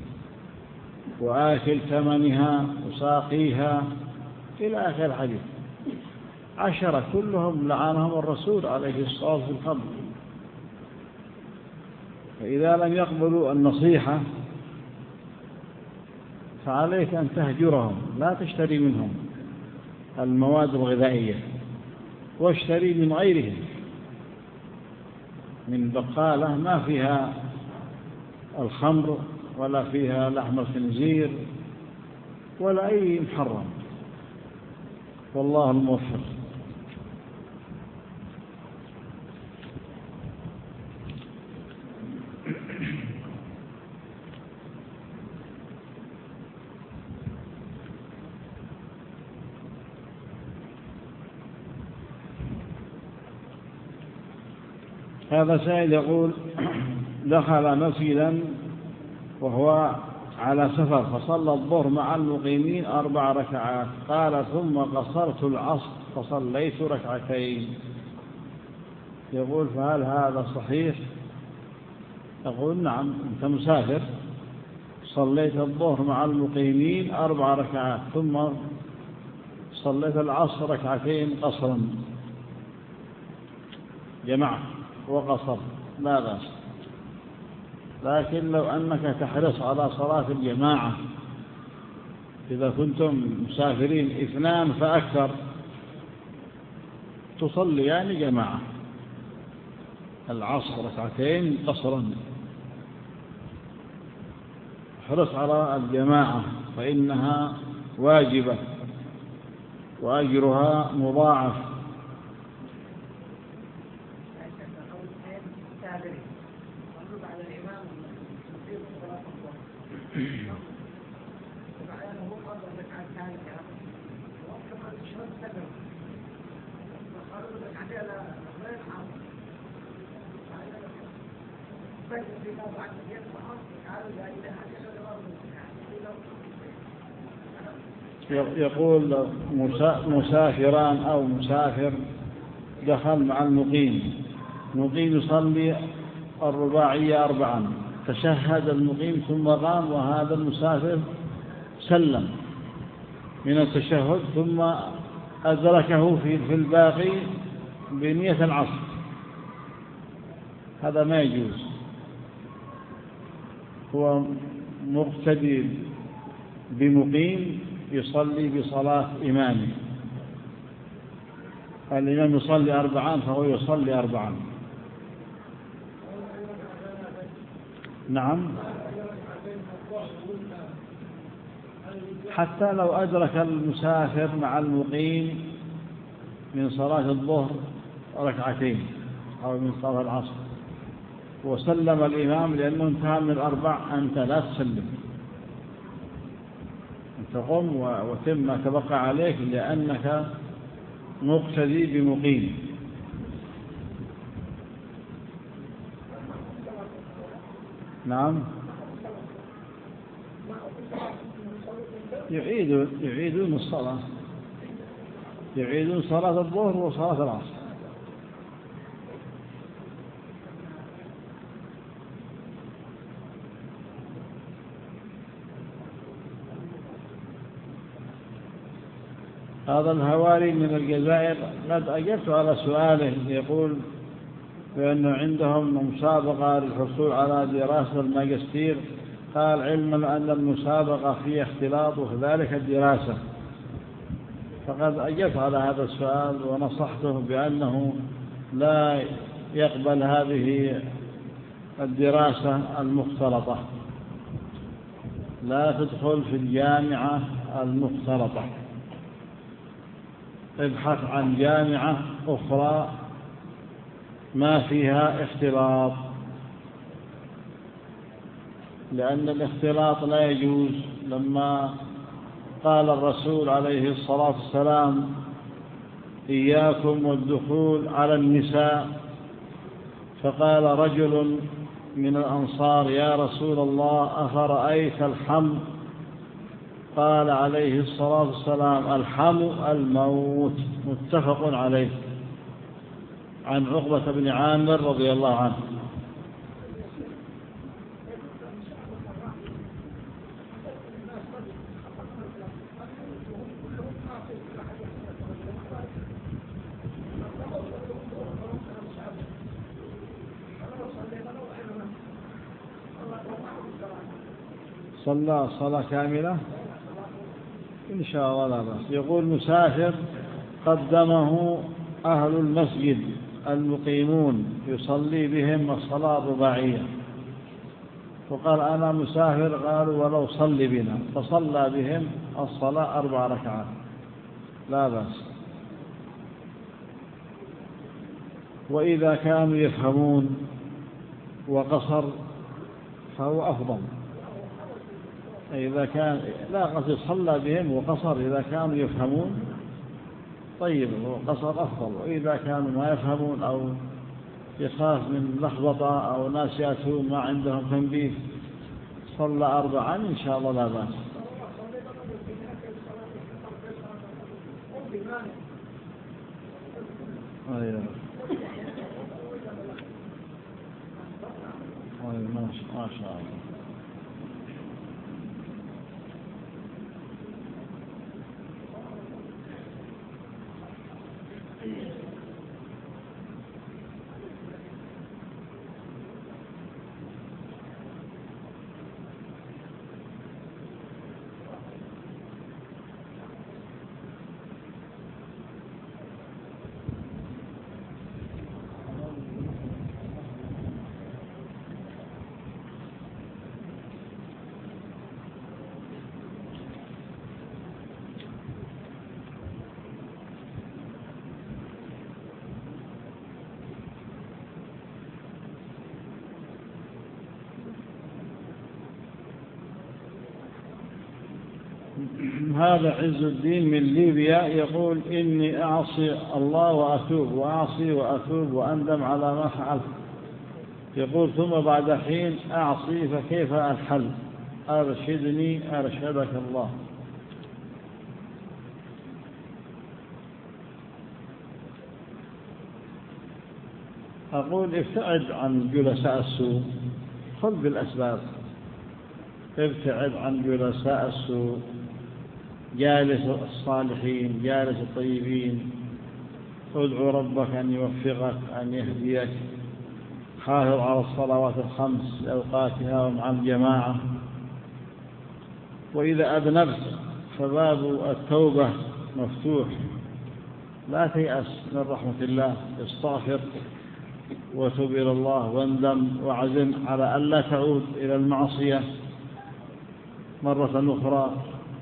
وآكل ثمنها وساقيها إلى آخر الحديث. 10 كلهم لعنهم الرسول عليه الصلاة والسلام في الخمر. فإذا لم يقبلوا النصيحة فعليك أن تهجرهم، لا تشتري منهم المواد الغذائية، واشتري من غيرهم، من بقالة ما فيها الخمر ولا فيها لحم الخنزير ولا أي محرم. والله الموفق. هذا سائل يقول: دخل مسجدا وهو على سفر فصلى الظهر مع المقيمين 4 ركعات، قال: ثم قصرت العصر فصليت 2 ركعتين. يقول: فهل هذا صحيح؟ يقول: نعم، أنت مسافر، صليت الظهر مع المقيمين 4 ركعات ثم صليت العصر 2 ركعتين قصرا، جمعت وقصر، لا بأس. لكن لو أنك تحرص على صلاة الجماعة، إذا كنتم مسافرين 2 فأكثر تصليان جماعة، العصر 2 قصرا. احرص على الجماعة فإنها واجبة وأجرها مضاعف. يقول: مسافران أو مسافر دخل مع المقيم يصلي الرباعية 4، تشهد المقيم ثم قام، وهذا المسافر سلم من التشهد ثم أدركه في الباقي بنية العصر، هذا ما يجوز. هو مقتدي بمقيم يصلي بصلاة إمامه، الإمام يصلي 4 فهو يصلي 4. نعم، حتى لو أدرك المسافر مع المقيم من صلاة الظهر 2 أو من صلاة العصر وسلم الإمام لأنه انتهى من 4، أنت لا تسلم، أنت قم وتم ما تبقى عليك لأنك مقتدي بمقيم. نعم، يعيدون الصلاة، يعيدون صلاة الظهر وصلاة العصر. هذا الهواري من الجزائر قد أجبت على سؤاله، يقول بأنه عندهم مسابقة للحصول على دراسة الماجستير، قال: علما أن المسابقة فيها اختلاط وكذلك الدراسة. فقد أجبت على هذا السؤال ونصحته بأنه لا يقبل هذه الدراسة المختلطة، لا تدخل في الجامعة المختلطة، ابحث عن جامعة أخرى ما فيها اختلاط، لأن الاختلاط لا يجوز. لما قال الرسول عليه الصلاة والسلام: إياكم والدخول على النساء. فقال رجل من الأنصار: يا رسول الله، أفرأيت الحم؟ قال عليه الصلاة والسلام: الحم الموت. متفق عليه. عن عقبة بن عامر رضي الله عنه. صلى صلاة كاملة إن شاء الله لا بأس. يقول: مسافر قدمه أهل المسجد المقيمون يصلي بهم الصلاة الرباعية، وقال: أنا مسافر. قالوا: ولو صلي بنا. فصلى بهم الصلاة 4 ركعات لا بأس. وإذا كانوا يفهمون وقصر فهو أفضل. إذا كان لا قصر صلى بهم وقصر، إذا كانوا يفهمون طيب وقصر أفضل. وإذا كانوا ما يفهمون أو يخاف من لخبطة أو ناس يأتون ما عندهم تنبيه صلى 4 إن شاء الله لا بأس. ما شاء الله. هذا عز الدين من ليبيا يقول: إني أعصي الله وأتوب، وأعصي وأتوب وأندم على ما فعلت. يقول: ثم بعد حين أعصي، فكيف الحل؟ أرشدني أرشدك الله. أقول: ابتعد عن جلساء السوء، خذ بالأسباب، ابتعد عن جلساء السوء، جالس الصالحين، جالس الطيبين، ادعو ربك أن يوفقك، أن يهديك، حافظ على الصلوات الخمس لأوقاتها ومع الجماعة. وإذا أذنبت فباب التوبة مفتوح، لا تيأس من رحمة الله، استغفر وتوب إلى الله واندم وعزم على ألا تعود إلى المعصية مرة أخرى.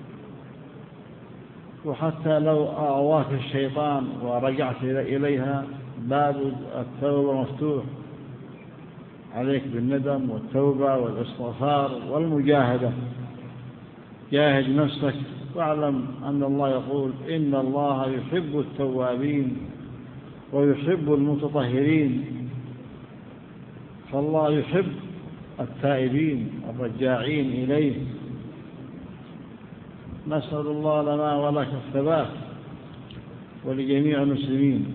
وحتى لو أغواك الشيطان ورجعت إليها باب التوبة مفتوح، عليك بالندم والتوبة والاستغفار والمجاهدة. جاهد نفسك واعلم أن الله يقول: إن الله يحب التوابين ويحب المتطهرين. فالله يحب التائبين الرجاعين إليه. نسأل الله لنا ولك الثبات ولجميع المسلمين.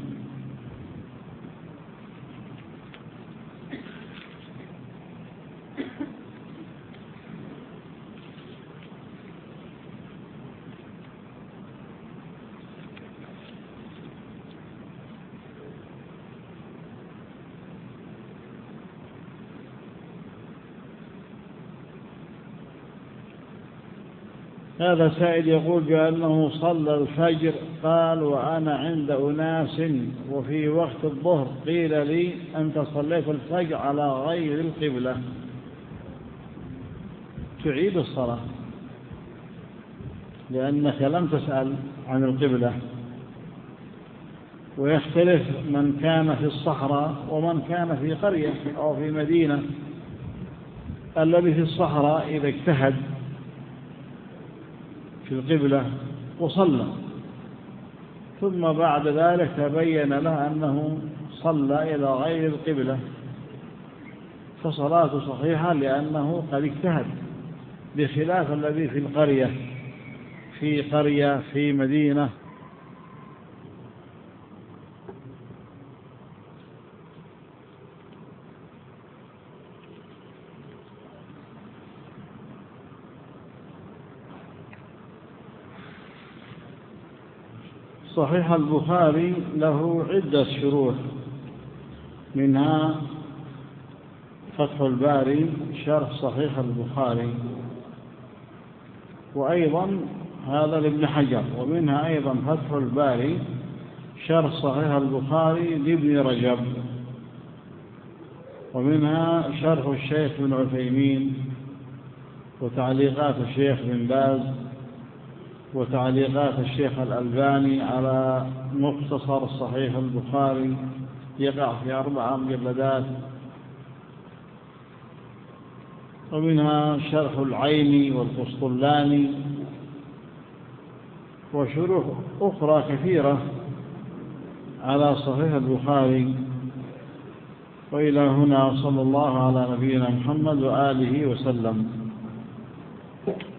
هذا سائل يقول بأنه صلى الفجر، قال: وأنا عند أناس وفي وقت الظهر قيل لي أنت صليت الفجر على غير القبلة، تعيد الصلاة لأنك لم تسأل عن القبلة. ويختلف من كان في الصحراء ومن كان في قرية أو في مدينة. الذي في الصحراء إذا اجتهد في القبلة وصلى، ثم بعد ذلك تبين له أنه صلى إلى غير القبلة، فصلاته صحيحة لأنه قد اجتهد، بخلاف الذي في القرية، في قرية في مدينة صحيح البخاري له عدة شروح، منها فتح الباري شرح صحيح البخاري، وأيضا هذا لابن حجر، ومنها أيضا فتح الباري شرح صحيح البخاري لابن رجب، ومنها شرح الشيخ بن عثيمين، وتعليقات الشيخ بن باز، وتعليقات الشيخ الألباني على مختصر صحيح البخاري يقع في 4 مجلدات، ومنها شرح العيني والقسطلاني، وشروح أخرى كثيرة على صحيح البخاري. وإلى هنا صلى الله على نبينا محمد وآله وسلم.